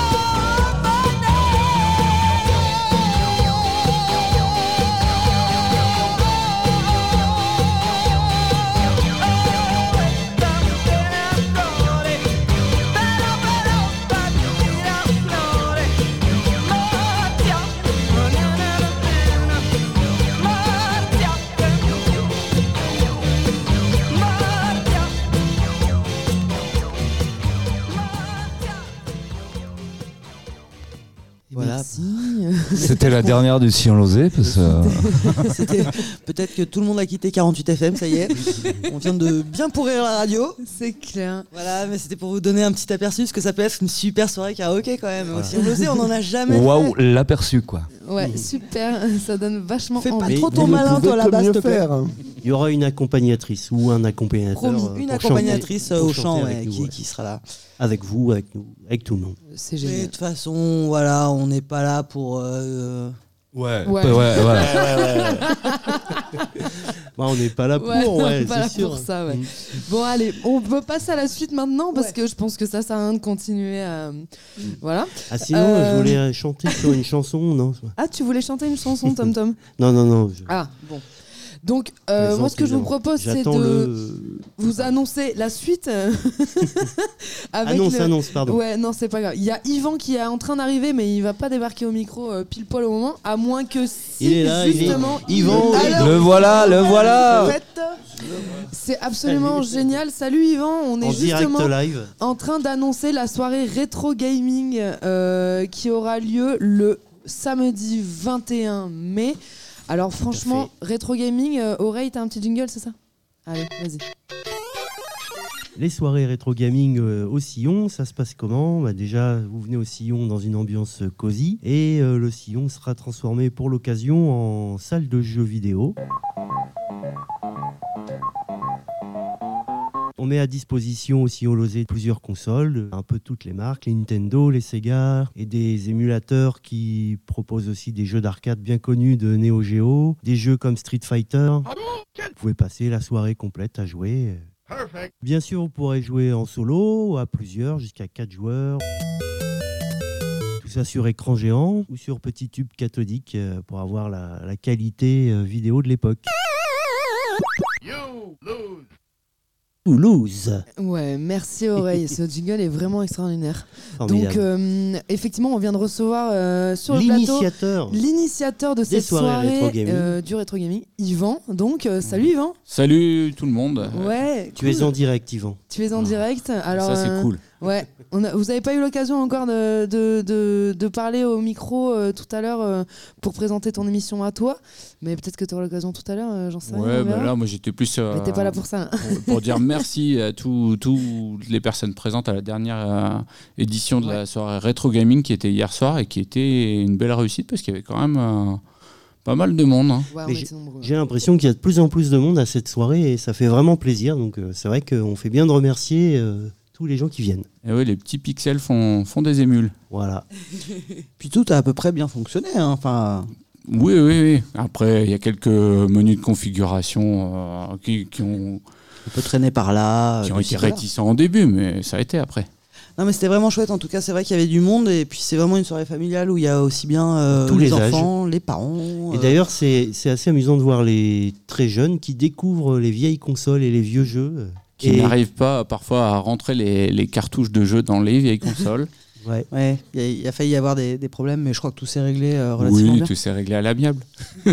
Voilà. C'était la dernière du Sillon Lozé parce que C'était- Peut-être que tout le monde a quitté quarante-huit F M, ça y est. On vient de bien pourrir la radio. C'est clair. Voilà, mais c'était pour vous donner un petit aperçu, ce que ça peut être une super soirée karaoké quand même. Au Sillon Lozé, on en a jamais waouh, fait. l'aperçu quoi. Ouais, super. Ça donne vachement Fais pas envie. trop ton malin, toi, là-bas, s'il te plaît. Il y aura une accompagnatrice ou un accompagnateur. Promis, euh, une pour accompagnatrice chanter- au pour chant chanter ouais, avec nous, qui, ouais. qui sera là. Avec vous, avec nous, avec tout le monde. C'est Mais génial. de toute façon, voilà, on n'est pas là pour. euh, Ouais. Ouais. Ouais, ouais, voilà. Bah, on n'est pas là pour, Ouais, on ouais, est pas c'est là sûr. pour ça, ouais. Bon, allez, on peut passer à la suite maintenant parce que je pense que ça sert à rien de continuer à. Voilà. Ah, sinon, Euh, je voulais chanter sur une chanson, non Ah, tu voulais chanter une chanson, Tom Tom Non, non, non. je- Ah, bon. Donc, euh, Plaisante, moi, ce que je vous évidemment. propose, c'est J'attends de le- vous annoncer la suite. euh, avec Annonce, le- annonce, pardon. Ouais, non, c'est pas grave. Il y a Yvan qui est en train d'arriver, mais il va pas débarquer au micro euh, pile poil au moment, à moins que si, Il est là, il est- justement, Yvan, il- il- Alors, Le voilà, le voilà. en fait, c'est absolument génial. Salut Yvan, on est En direct justement live. en train d'annoncer la soirée rétro gaming euh, qui aura lieu le samedi vingt et un mai. Alors franchement, rétro gaming, euh, Oreille, t'as un petit jingle, c'est ça? Allez, vas-y. Les soirées rétro gaming euh, au Sillon, ça se passe comment? Bah déjà, vous venez au Sillon dans une ambiance euh, cosy et euh, le Sillon sera transformé pour l'occasion en salle de jeux vidéo. On met à disposition aussi au Lozé plusieurs consoles, un peu toutes les marques, les Nintendo, les Sega, et des émulateurs qui proposent aussi des jeux d'arcade bien connus de Neo Geo, des jeux comme Street Fighter. Vous pouvez passer la soirée complète à jouer. Bien sûr, vous pourrez jouer en solo, à plusieurs, jusqu'à quatre joueurs. Tout ça sur écran géant ou sur petit tube cathodique euh, pour avoir la, la qualité euh, vidéo de l'époque. Ou lose. Ouais, merci Oreille, ce jingle est vraiment extraordinaire. Formidable. Donc euh, effectivement, on vient de recevoir euh, sur le plateau L'initiateur. l'initiateur de Des cette soirées soirée rétro gaming. euh, du rétro gaming, Yvan. Donc euh, salut Yvan. Salut tout le monde. Ouais. Tu es en direct, Yvan. Tu es en direct. Alors Ça, c'est euh, cool. Ouais. On a, vous n'avez pas eu l'occasion encore de, de, de, de parler au micro euh, tout à l'heure euh, pour présenter ton émission à toi, mais peut-être que tu auras l'occasion tout à l'heure, euh, j'en sais rien. Ouais, on bah verra. là, moi j'étais plus. euh, Mais t'es pas là pour ça. Pour, pour dire merci à tous toutes les personnes présentes à la dernière euh, édition de la soirée rétro gaming qui était hier soir et qui était une belle réussite parce qu'il y avait quand même euh, pas mal de monde. hein. Ouais, on Mais était j'ai- nombreux. J'ai l'impression qu'il y a de plus en plus de monde à cette soirée et ça fait vraiment plaisir. Donc euh, c'est vrai qu'on fait bien de remercier euh, tous les gens qui viennent. Et oui, les petits pixels font, font des émules. Voilà. Puis tout a à peu près bien fonctionné. hein. Enfin, Oui, oui, oui. Après, il y a quelques menus de configuration euh, qui, qui ont, on peut traîner par là. qui euh, ont de été ci, de là. réticents au début, mais ça a été après. Non, mais c'était vraiment chouette. En tout cas, c'est vrai qu'il y avait du monde. Et puis, c'est vraiment une soirée familiale où il y a aussi bien euh, Tous les, les âges. enfants, les parents. Et euh, d'ailleurs, c'est c'est assez amusant de voir les très jeunes qui découvrent les vieilles consoles et les vieux jeux. Qui Et- n'arrivent pas parfois à rentrer les, les cartouches de jeu dans les vieilles consoles. Ouais. Ouais, il y, a- il y a failli y avoir des, des problèmes, mais je crois que tout s'est réglé euh, relativement Oui, bien. tout s'est réglé à l'amiable.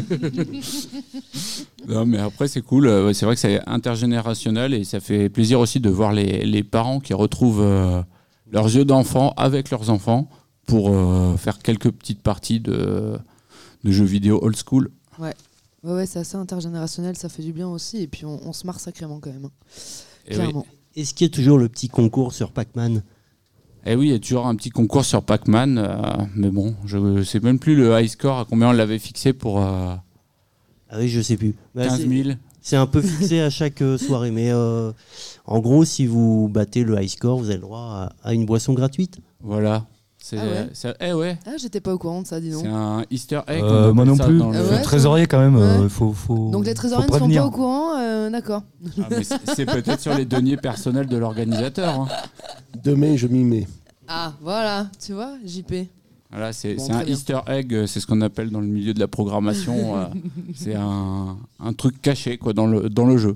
Non, mais après, c'est cool. Euh, ouais, C'est vrai que c'est intergénérationnel et ça fait plaisir aussi de voir les, les parents qui retrouvent euh, leurs yeux d'enfants avec leurs enfants pour euh, faire quelques petites parties de, de jeux vidéo old school. Ouais, ouais, ouais, c'est assez intergénérationnel, ça fait du bien aussi, et puis on, on se marre sacrément quand même. hein. Et Clairement. Est-ce qu'il y a toujours le petit concours sur Pac-Man? Et oui, il y a toujours un petit concours sur Pac-Man, euh, mais bon, je ne sais même plus le high score, à combien on l'avait fixé pour euh, Ah oui, je sais plus. Bah, quinze c'est- mille. C'est un peu fixé à chaque euh, soirée, mais euh, en gros, si vous battez le high score, vous avez le droit à, à une boisson gratuite. Voilà. C'est, Ah ouais. c'est- eh ouais. Ah, j'étais pas au courant de ça, dis donc. C'est un Easter egg. Euh, on moi appelle non ça plus. dans le- Ah Le ouais, trésorier, quand même, Ouais. euh, faut, faut. Donc les trésoriers faut ne sont pas prévenir. au courant, euh, d'accord. Ah, mais c'est, c'est peut-être sur les deniers personnels de l'organisateur. hein. Demain, je m'y mets. Ah, voilà, tu vois, J P. Voilà, c'est, Bon, c'est très un bien. Easter egg, euh, c'est ce qu'on appelle dans le milieu de la programmation. euh, c'est un, un truc caché quoi, dans, le, dans le jeu.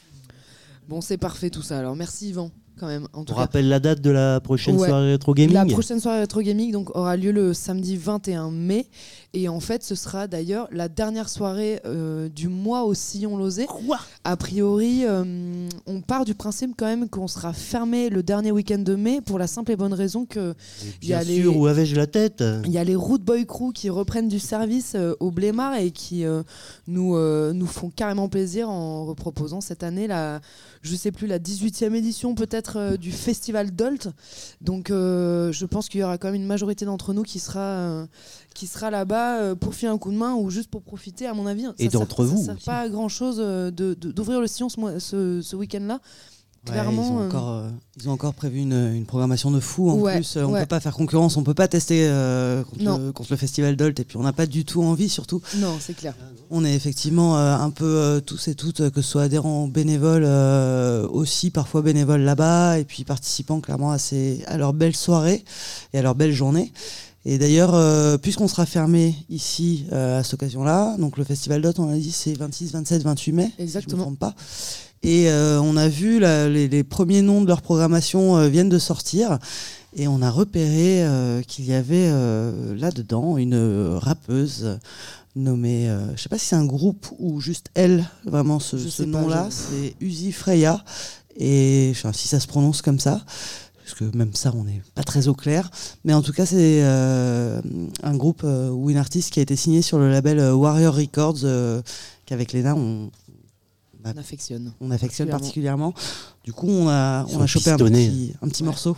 Bon, c'est parfait tout ça. Alors merci Yvan, quand même. En On tout cas. rappelle la date de la prochaine Ouais. soirée rétro gaming. La prochaine soirée rétro gaming donc, aura lieu le samedi vingt et un mai. Et en fait, ce sera d'ailleurs la dernière soirée euh, du mois au Sillon-Lozé. Quoi ? A priori, euh, on part du principe quand même qu'on sera fermé le dernier week-end de mai pour la simple et bonne raison que il y Bien a les- sûr, où avais-je la tête? il y a les Root Boy Crew qui reprennent du service euh, au Blémar et qui euh, nous, euh, nous font carrément plaisir en reproposant cette année la, je sais plus, la dix-huitième édition peut-être euh, du Festival Dolt. Donc euh, je pense qu'il y aura quand même une majorité d'entre nous qui sera, euh, qui sera là-bas euh, pour filer un coup de main ou juste pour profiter, à mon avis. Et Ça d'entre sert- vous Ça sert aussi. pas à grand-chose euh, de, de- d'ouvrir le sillon ce, mois- ce, ce week-end-là. Ouais, Clairement, ils, ont euh, encore, euh, ils ont encore prévu une, une programmation de fou. En Ouais, plus, Euh, on ouais. peut pas faire concurrence, on peut pas tester euh, contre, Non. le, contre le festival Dolt. Et puis, on n'a pas du tout envie, surtout. Non, c'est clair. On est effectivement euh, un peu euh, tous et toutes, euh, que ce soit adhérents ou bénévoles, euh, aussi parfois bénévoles là-bas, et puis participant clairement à, ces, à leurs belles soirées et à leurs belles journées. Et d'ailleurs, euh, puisqu'on sera fermé ici euh, à cette occasion-là, donc le festival Dot, on a dit c'est vingt-six, vingt-sept, vingt-huit mai, Exactement. si je me trompe pas. Et euh, on a vu la- les, les premiers noms de leur programmation euh, viennent de sortir. Et on a repéré euh, qu'il y avait euh, là-dedans une euh, rappeuse nommée, euh, je sais pas si c'est un groupe ou juste elle, vraiment ce, Je ce sais pas, nom-là, j'avoue. c'est Uzi Freya. Et je sais pas si ça se prononce comme ça, parce que même ça, on n'est pas très au clair. Mais en tout cas, c'est euh, un groupe euh, ou une artiste qui a été signée sur le label euh, Warrior Records, euh, qu'avec Léna, on, On affectionne. on affectionne Particulièrement. particulièrement. Du coup, on a, Ils on sont a chopé un pistonnés. petit, un petit morceau.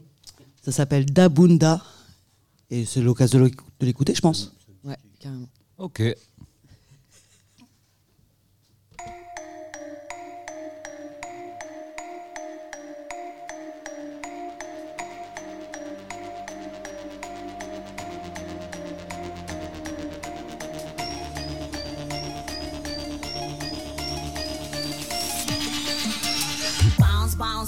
Ça s'appelle Dabunda. Et c'est l'occasion de l'éc- de l'écouter, je pense. Ouais, carrément. Ok.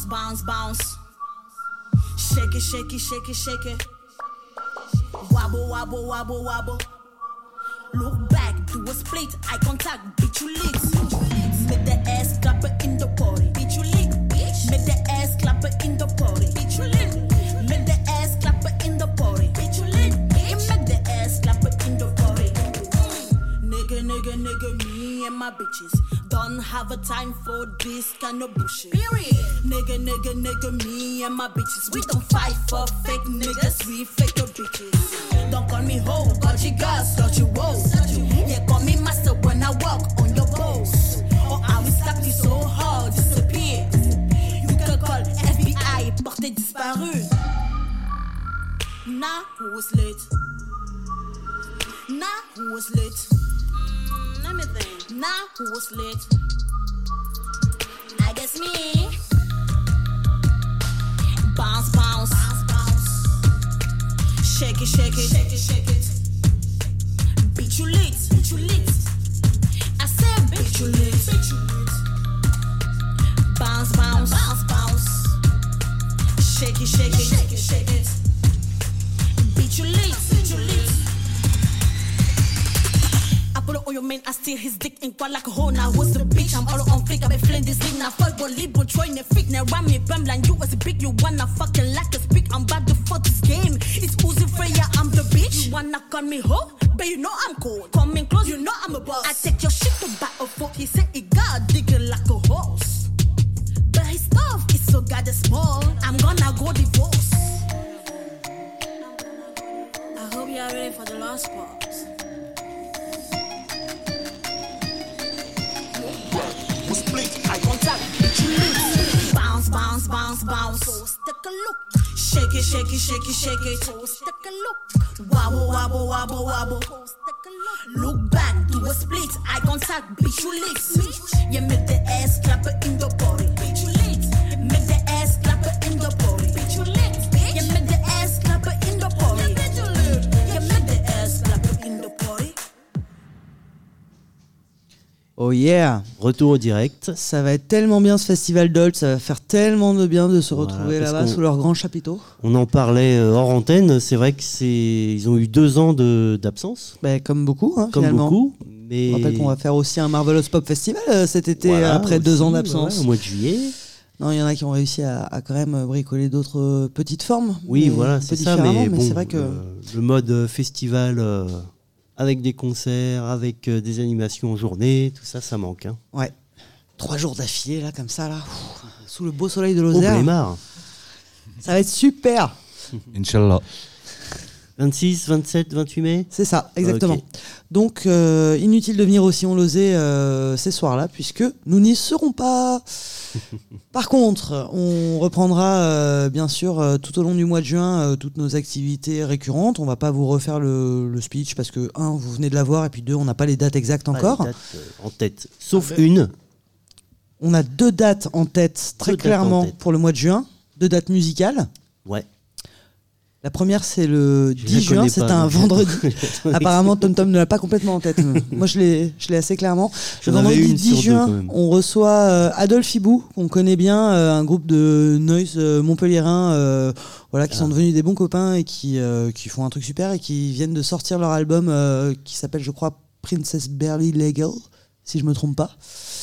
bounce, bounce. Shake it, shake it, shake it, shake it. Wobble, wobble, wobble, wobble. Look back, do a split, eye contact, bitch you licks. Make the ass clapper in the party, bitch you lick, bitch. Make the ass clapper in the party, bitch you lick. Make the ass clapper in the party, bitch you lick, bitch. Make the ass clapper in the party. Nigga, nigga, nigga, me and my bitches don't have a time for this kind of bullshit. Period. Nigga, nigga, nigga, me and my bitches, we don't fight for fake niggas, we fake your bitches. Don't call me hoe, got you girls, got you woes. Yeah, call me master when I walk on your balls. Or I will slap you so hard, disappear. You can call F B I, portée disparue. Nah, who was late? Nah, who was late? Mm, let me think. Nah, who was late? I guess me. Bounce, bounce, bounce, bounce. Shake it, shake it, shake it, shake it. Bitch you lit, bitch you lit. I said bitch you lit, bitch you lit. Bounce, bounce, bounce, bounce. Shake it, shake it, shake it, shake it. Bitch you lit, bitch you lit. I put it on your man, I steal his dick and quite like a hoe. Now what's the bitch? I'm all on flick, I've been feeling this league. Now fuck boy, libo, join the freak. Now run me, bam, like you was a big. You wanna fucking like a speak. I'm about to fuck this game. It's Uzi Freya, I'm the bitch. You wanna call me hoe? But you know I'm cold. Coming close, you know I'm a boss. I take your shit to back a fork. He said he got dig it like a horse. But his stuff is so goddamn small. I'm gonna go divorce. I hope you're ready for the last part. Eye contact, bitch you lit. Bounce, bounce, bounce, bounce. Toes, take a look. Shake it, shake it, shake it, shake it. Toes, take a look. Wobble, wobble, wobble, wobble. Toes, take a look. Look back, do a split. Eye contact, bitch you lit. You make the ass clapper in the body, bitch you lit. Make the ass clapper in the body, bitch you lit. You make the ass clapper in the body, bitch you lit. You make the ass clapper in the body. Oh yeah. Retour au direct. Ça va être tellement bien ce festival d'Olt, ça va faire tellement de bien de se Voilà, retrouver parce là-bas qu'on- sous leur grand chapiteau. On en parlait euh, hors antenne. C'est vrai que c'est ils ont eu deux ans de d'absence. Bah, comme beaucoup, hein, Comme finalement. beaucoup. Mais On rappelle qu'on va faire aussi un Marvelous Pop Festival euh, cet été Voilà, après deux aussi, ans d'absence. ouais, au mois de juillet. Non, il y en a qui ont réussi à, à quand même bricoler d'autres euh, petites formes. Oui, mais voilà, un c'est peu ça. différemment, Mais, bon, c'est vrai que euh, le mode euh, festival euh, avec des concerts, avec euh, des animations en journée, tout ça, ça manque. Hein. ouais, trois jours d'affilée là, comme ça là, pff, sous le beau soleil de Au Lozère. Blémard. Ça va être super. Inch'Allah. vingt-six, vingt-sept, vingt-huit mai. C'est ça, exactement. Ok. Donc, euh, inutile de venir au Sillon-Lozé euh, ces soirs-là, puisque nous n'y serons pas. Par contre, on reprendra euh, bien sûr euh, tout au long du mois de juin euh, toutes nos activités récurrentes. On va pas vous refaire le, le speech parce que, un, vous venez de l'avoir, et puis deux, on n'a pas les dates exactes Pas encore. les dates, euh, en tête, sauf Ah ben. une. On a deux dates en tête, très Deux dates clairement, en tête. pour le mois de juin. Deux dates musicales. Ouais. La première, c'est le Je dix la juin, connais c'est pas, un donc- vendredi. Apparemment, Tom Tom ne l'a pas complètement en tête. Moi, je l'ai, je l'ai assez clairement. Le J'en avais vendredi une dix sur deux, juin, quand même. on reçoit euh, Adolphe Hibou, qu'on connaît bien, euh, un groupe de noise euh, montpelliérains, euh, voilà, qui Ah. sont devenus des bons copains et qui, euh, qui font un truc super et qui viennent de sortir leur album euh, qui s'appelle, je crois, Princess Barely Legal, si je me trompe pas.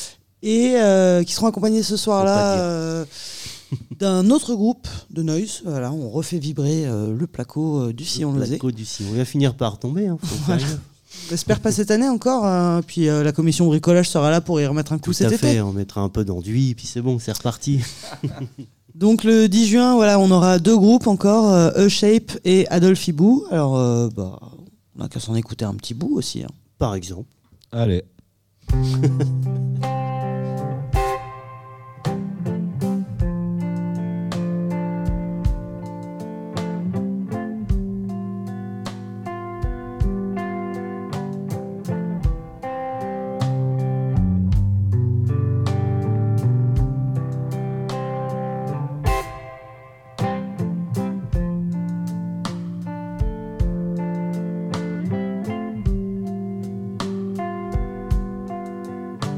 Et euh, qui seront accompagnés ce soir-là euh, d'un autre groupe de noise. Voilà, on refait vibrer euh, le placo euh, du Sillon-Lozé. Placo du Sillon. Il va finir par tomber. Hein, faut Voilà. faire gaffe. J'espère pas cette année encore. hein. Puis euh, la commission bricolage sera là pour y remettre un coup Tout cet à été. fait. On mettra un peu d'enduit, puis c'est bon, c'est reparti. Donc le dix juin, voilà, on aura deux groupes encore, euh, E-Shape et Adolphe Hibou. Alors, euh, bah, on a qu'à s'en écouter un petit bout aussi. hein. Par exemple. Allez. Thank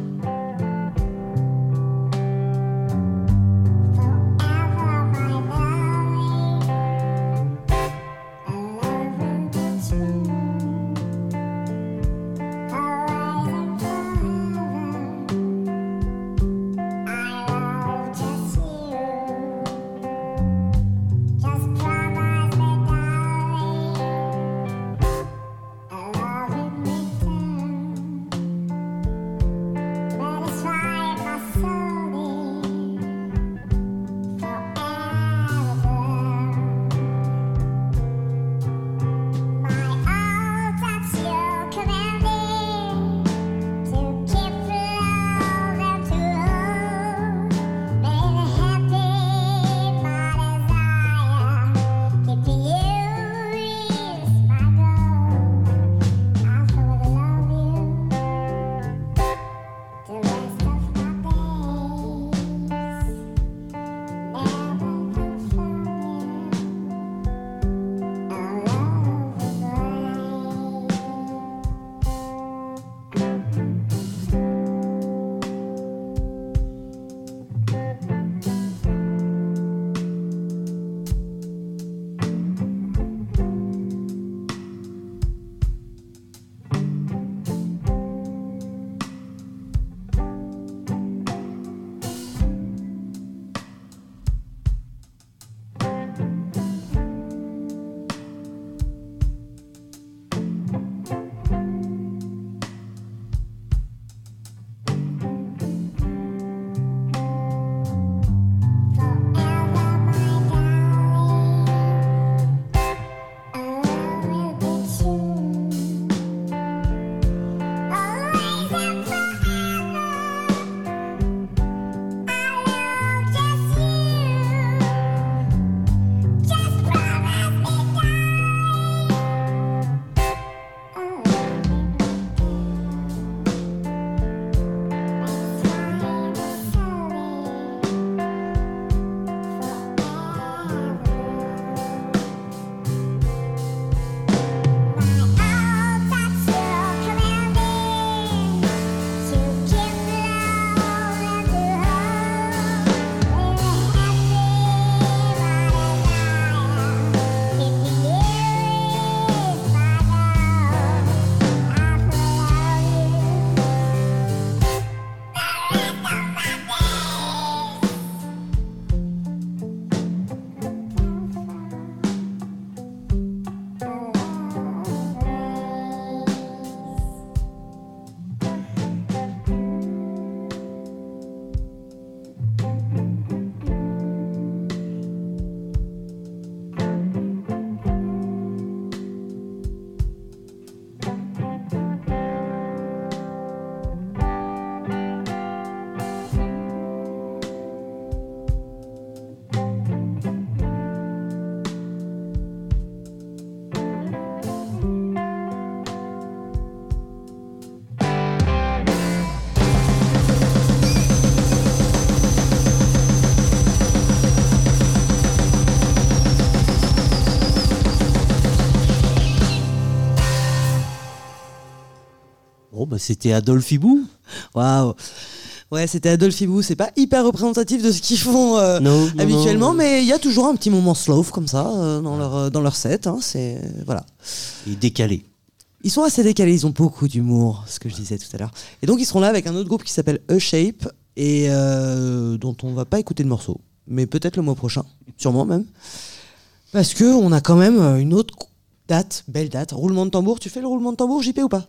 c'était Adolphe Hibou. Waouh. Ouais, c'était Adolphe Hibou. C'est pas hyper représentatif de ce qu'ils font euh, non, non, habituellement, non. mais il y a toujours un petit moment slow comme ça euh, dans leur euh, dans leur set. Hein, c'est voilà. Et décalé. Ils sont assez décalés. Ils ont beaucoup d'humour, ce que je disais tout à l'heure. Et donc ils seront là avec un autre groupe qui s'appelle A-Shape et euh, dont on va pas écouter de morceaux, mais peut-être le mois prochain, sûrement même, parce que on a quand même une autre date, belle date. Roulement de tambour. Tu fais le roulement de tambour, J P, ou pas?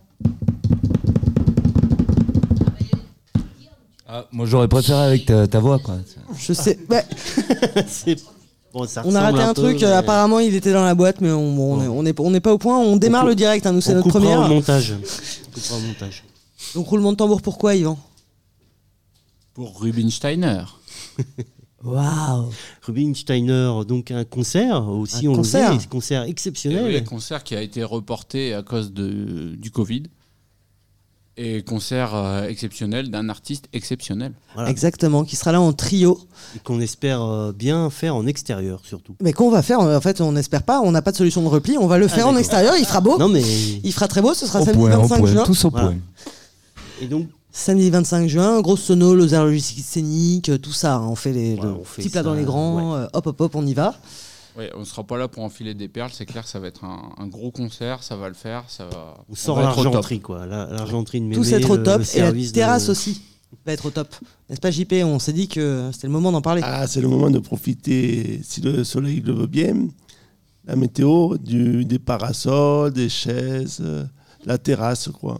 Ah, moi j'aurais préféré avec ta, ta voix quoi. Je sais. Ouais. C'est... Bon, ça On a raté ressemble un, peu, truc. mais- euh, apparemment, il était dans la boîte, mais on bon, on est- on est on n'est pas au point. On démarre On le coupe- direct. Hein, nous, c'est on notre coupera première. au montage. On coupera au montage. Donc roulement de tambour. Pourquoi, Yvan? Pour Rubinsteiner. Waouh. Rubinsteiner, donc un concert aussi, Un on concert. le sait, concert exceptionnel. Et oui, concert qui a été reporté à cause de, du Covid. Et concert euh, exceptionnel d'un artiste exceptionnel. Voilà. Exactement. Qui sera là en trio. Et qu'on espère euh, bien faire en extérieur surtout. Mais qu'on va faire, en fait, on n'espère pas, on n'a pas de solution de repli, on va le Ah, faire en d'accord. extérieur, il fera beau. Non mais Il fera très beau, ce sera Au samedi point, au vingt-cinq point, juin. tous au Voilà. point. et donc Samedi vingt-cinq juin, grosse sono, Lausanne logistique scénique, euh, tout ça. hein. On fait les Ouais, le on fait petits plats ça, dans les grands, ouais. euh, hop hop hop, on y va. Ouais, on sera pas là pour enfiler des perles, c'est clair, ça va être un, un gros concert, ça va le faire, ça va. on sort va être au top. l'argenterie quoi, La- l'argenterie de Mémé, Tous être au le- top le et la service terrasse de- aussi va être au top. N'est-ce pas, J P? On s'est dit que c'était le moment d'en parler. Ah, c'est le moment de profiter, si le soleil le veut bien, la météo, du, des parasols, des chaises, euh, la terrasse, quoi.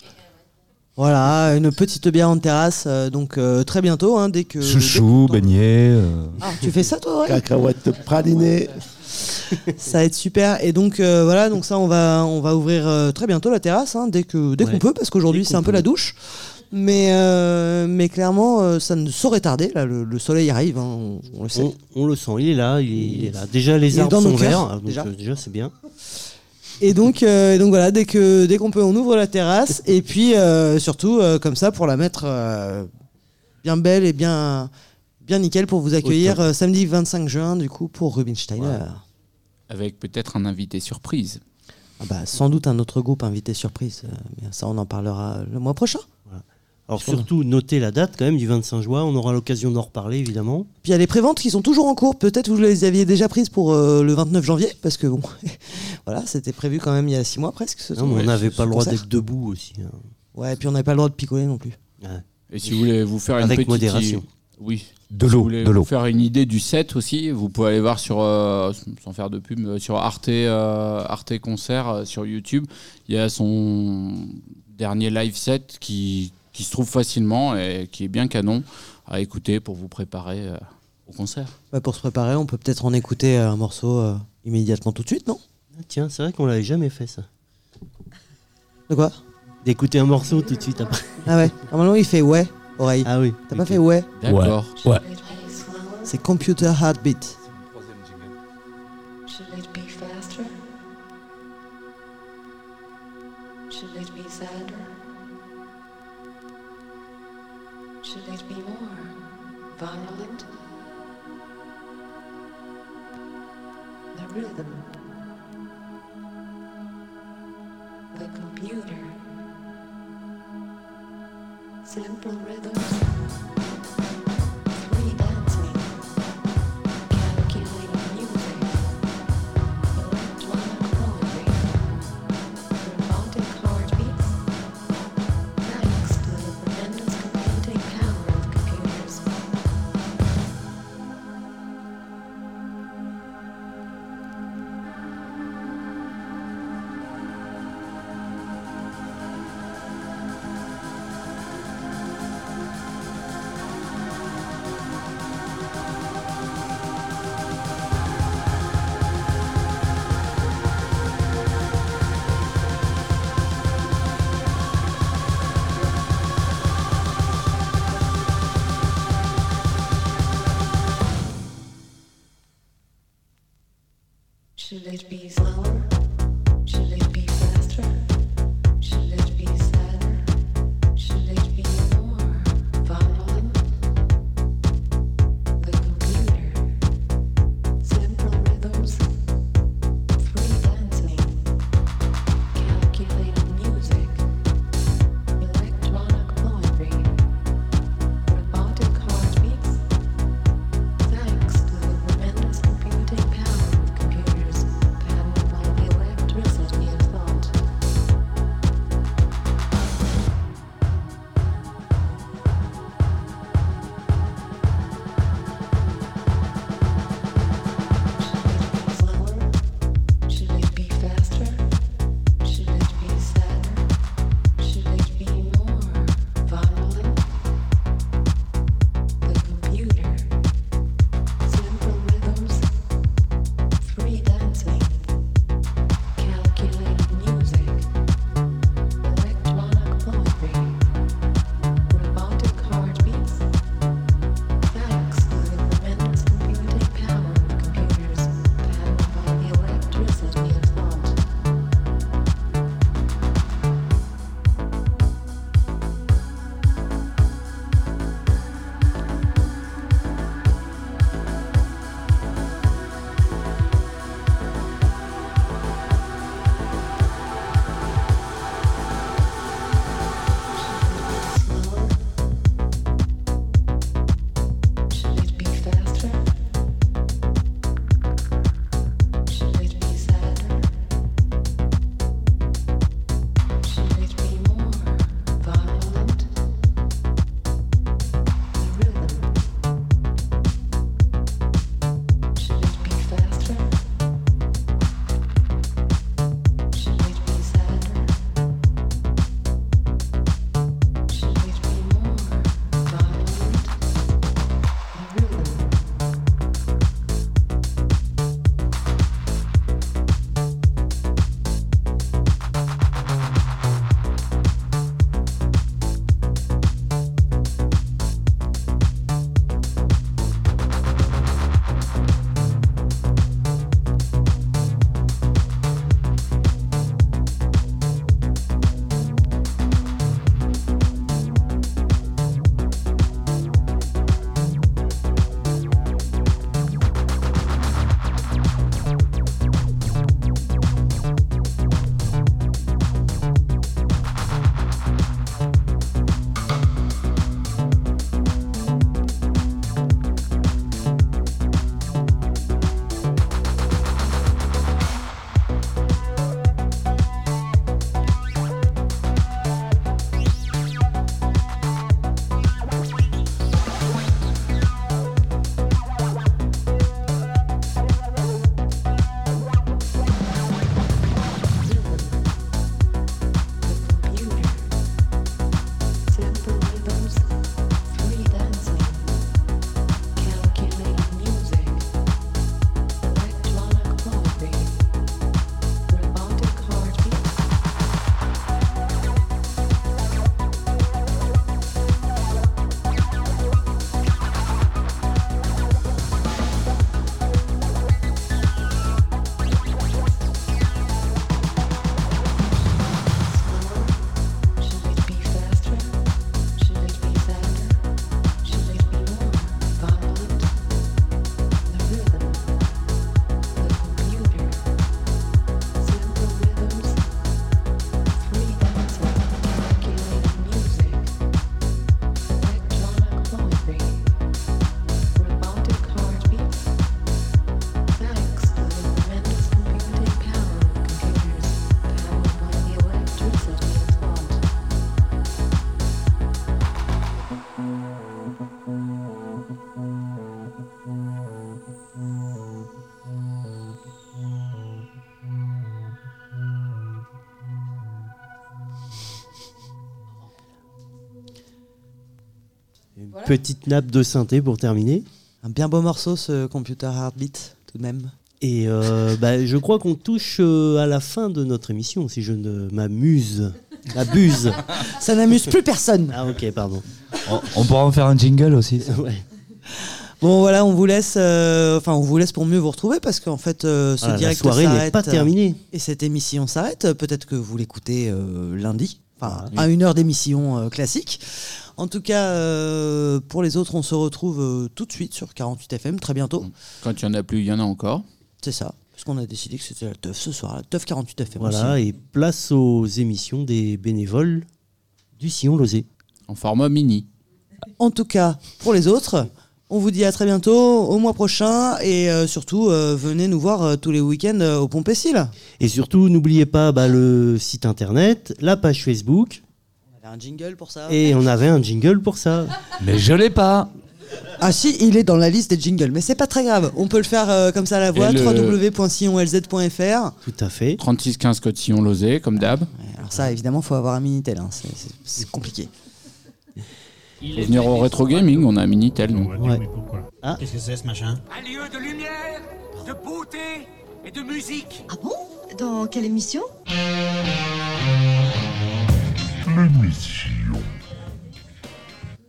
Voilà, une petite bière en terrasse, euh, donc euh, très bientôt, hein, dès que. Chouchou, dès que- beignet. euh, Ah, tu fais ça toi, ouais? Cacahuètes pralinées. Ça va être super. Et donc euh, voilà, donc ça on va on va ouvrir euh, très bientôt la terrasse, hein, dès que dès Ouais. qu'on peut, parce qu'aujourd'hui Dès c'est qu'on un peu peut. la douche. Mais euh, mais clairement euh, ça ne saurait tarder. Là, le, le soleil arrive, hein, on, on le sait. On, on le sent, il est là, il est, il est là. Déjà les Il est arbres dans nos sont cœurs, verts, donc déjà. euh, déjà c'est bien. Et donc euh, et donc voilà, dès que dès qu'on peut, on ouvre la terrasse. Et puis euh, surtout euh, comme ça pour la mettre euh, bien belle et bien bien nickel pour vous accueillir top. euh, samedi vingt-cinq juin du coup pour Rubinsteiner. Voilà. Avec peut-être un invité surprise. Ah bah, sans doute un autre groupe invité surprise, euh, mais ça on en parlera le mois prochain. Alors Sûrement. surtout notez la date quand même du vingt-cinq juin, on aura l'occasion d'en reparler évidemment. Puis il y a les préventes qui sont toujours en cours. Peut-être vous les aviez déjà prises pour euh, le vingt-neuf janvier, parce que bon, voilà, c'était prévu quand même il y a six mois presque. Ce Non, mais on ce- n'avait ce pas le droit concert. d'être debout aussi. hein. Ouais, et puis on n'avait pas le droit de picoler non plus. Ouais. Et si vous voulez vous faire une Avec petite modération. Oui. De Si l'eau, vous voulez de l'eau. vous faire une idée du set aussi, vous pouvez aller voir sur, euh, sans faire de pub, mais sur Arte, euh, Arte Concert euh, sur YouTube. Il y a son dernier live set qui, qui se trouve facilement et qui est bien canon à écouter pour vous préparer euh, au concert. Ouais, pour se préparer, on peut peut-être en écouter euh, un morceau euh, immédiatement tout de suite, non? Ah, tiens, c'est vrai qu'on l'avait jamais fait ça. De quoi? D'écouter un morceau tout de suite après. Ah ouais, normalement il fait ouais, oreille. Ah oui. T'as pas fait ouais? D'accord. Ouais. C'est Computer Heartbeat. Should it be faster? Should it be sadder? Should it be more violent? The rhythm. The computer. Simple rhythms. Free dancing. Calculated music. Electronic poetry. Robotic heartbeats. Thanks to the tremendous computing power of computers. Should it be slower? Should it be faster? Should it be sadder? Should it be more violent? The computer. Simple rhythms. Free dancing. Calculated music. Une voilà. Petite nappe de synthé pour terminer. Un bien beau morceau, ce Computer Heartbeat, tout de même. Et euh, bah, je crois qu'on touche euh, à la fin de notre émission, si je ne m'amuse. M'abuse. Ça n'amuse plus personne. Ah ok, pardon. On, on pourra en faire un jingle aussi. Ouais. Bon voilà, on vous laisse, euh, enfin on vous laisse pour mieux vous retrouver parce qu'en fait euh, ce ah, direct la soirée s'arrête n'est pas terminée et cette émission s'arrête. Peut-être que vous l'écoutez euh, lundi, enfin ah, oui. à une heure d'émission euh, classique. En tout cas, euh, pour les autres, on se retrouve euh, tout de suite sur quarante-huit F M, très bientôt. Quand il n'y en a plus, il y en a encore. C'est ça, parce qu'on a décidé que c'était la teuf ce soir, la teuf quarante-huit F M. Voilà, aussi. Et place aux émissions des bénévoles du Sillon Lozé. En format mini. En tout cas, pour les autres, on vous dit à très bientôt, au mois prochain, et euh, surtout, euh, venez nous voir euh, tous les week-ends euh, au Pompécile. Et surtout, n'oubliez pas bah, le site internet, la page Facebook. On avait un jingle pour ça. Et on avait un jingle pour ça. Mais je l'ai pas. Ah si, il est dans la liste des jingles, mais c'est pas très grave. On peut le faire euh, comme ça à la voix, le... w w w point sillon l z point f r. Tout à fait. trente-six quinze code Sillon Lozé, comme d'hab. Ouais, alors ça, évidemment, faut avoir un Minitel, hein. c'est, c'est, c'est compliqué. Il faut venir au rétro gaming, on a un Minitel. nous. Ouais. Ah. Qu'est-ce que c'est ce machin? Un lieu de lumière, de beauté et de musique. Ah bon? Dans quelle émission? L'émission.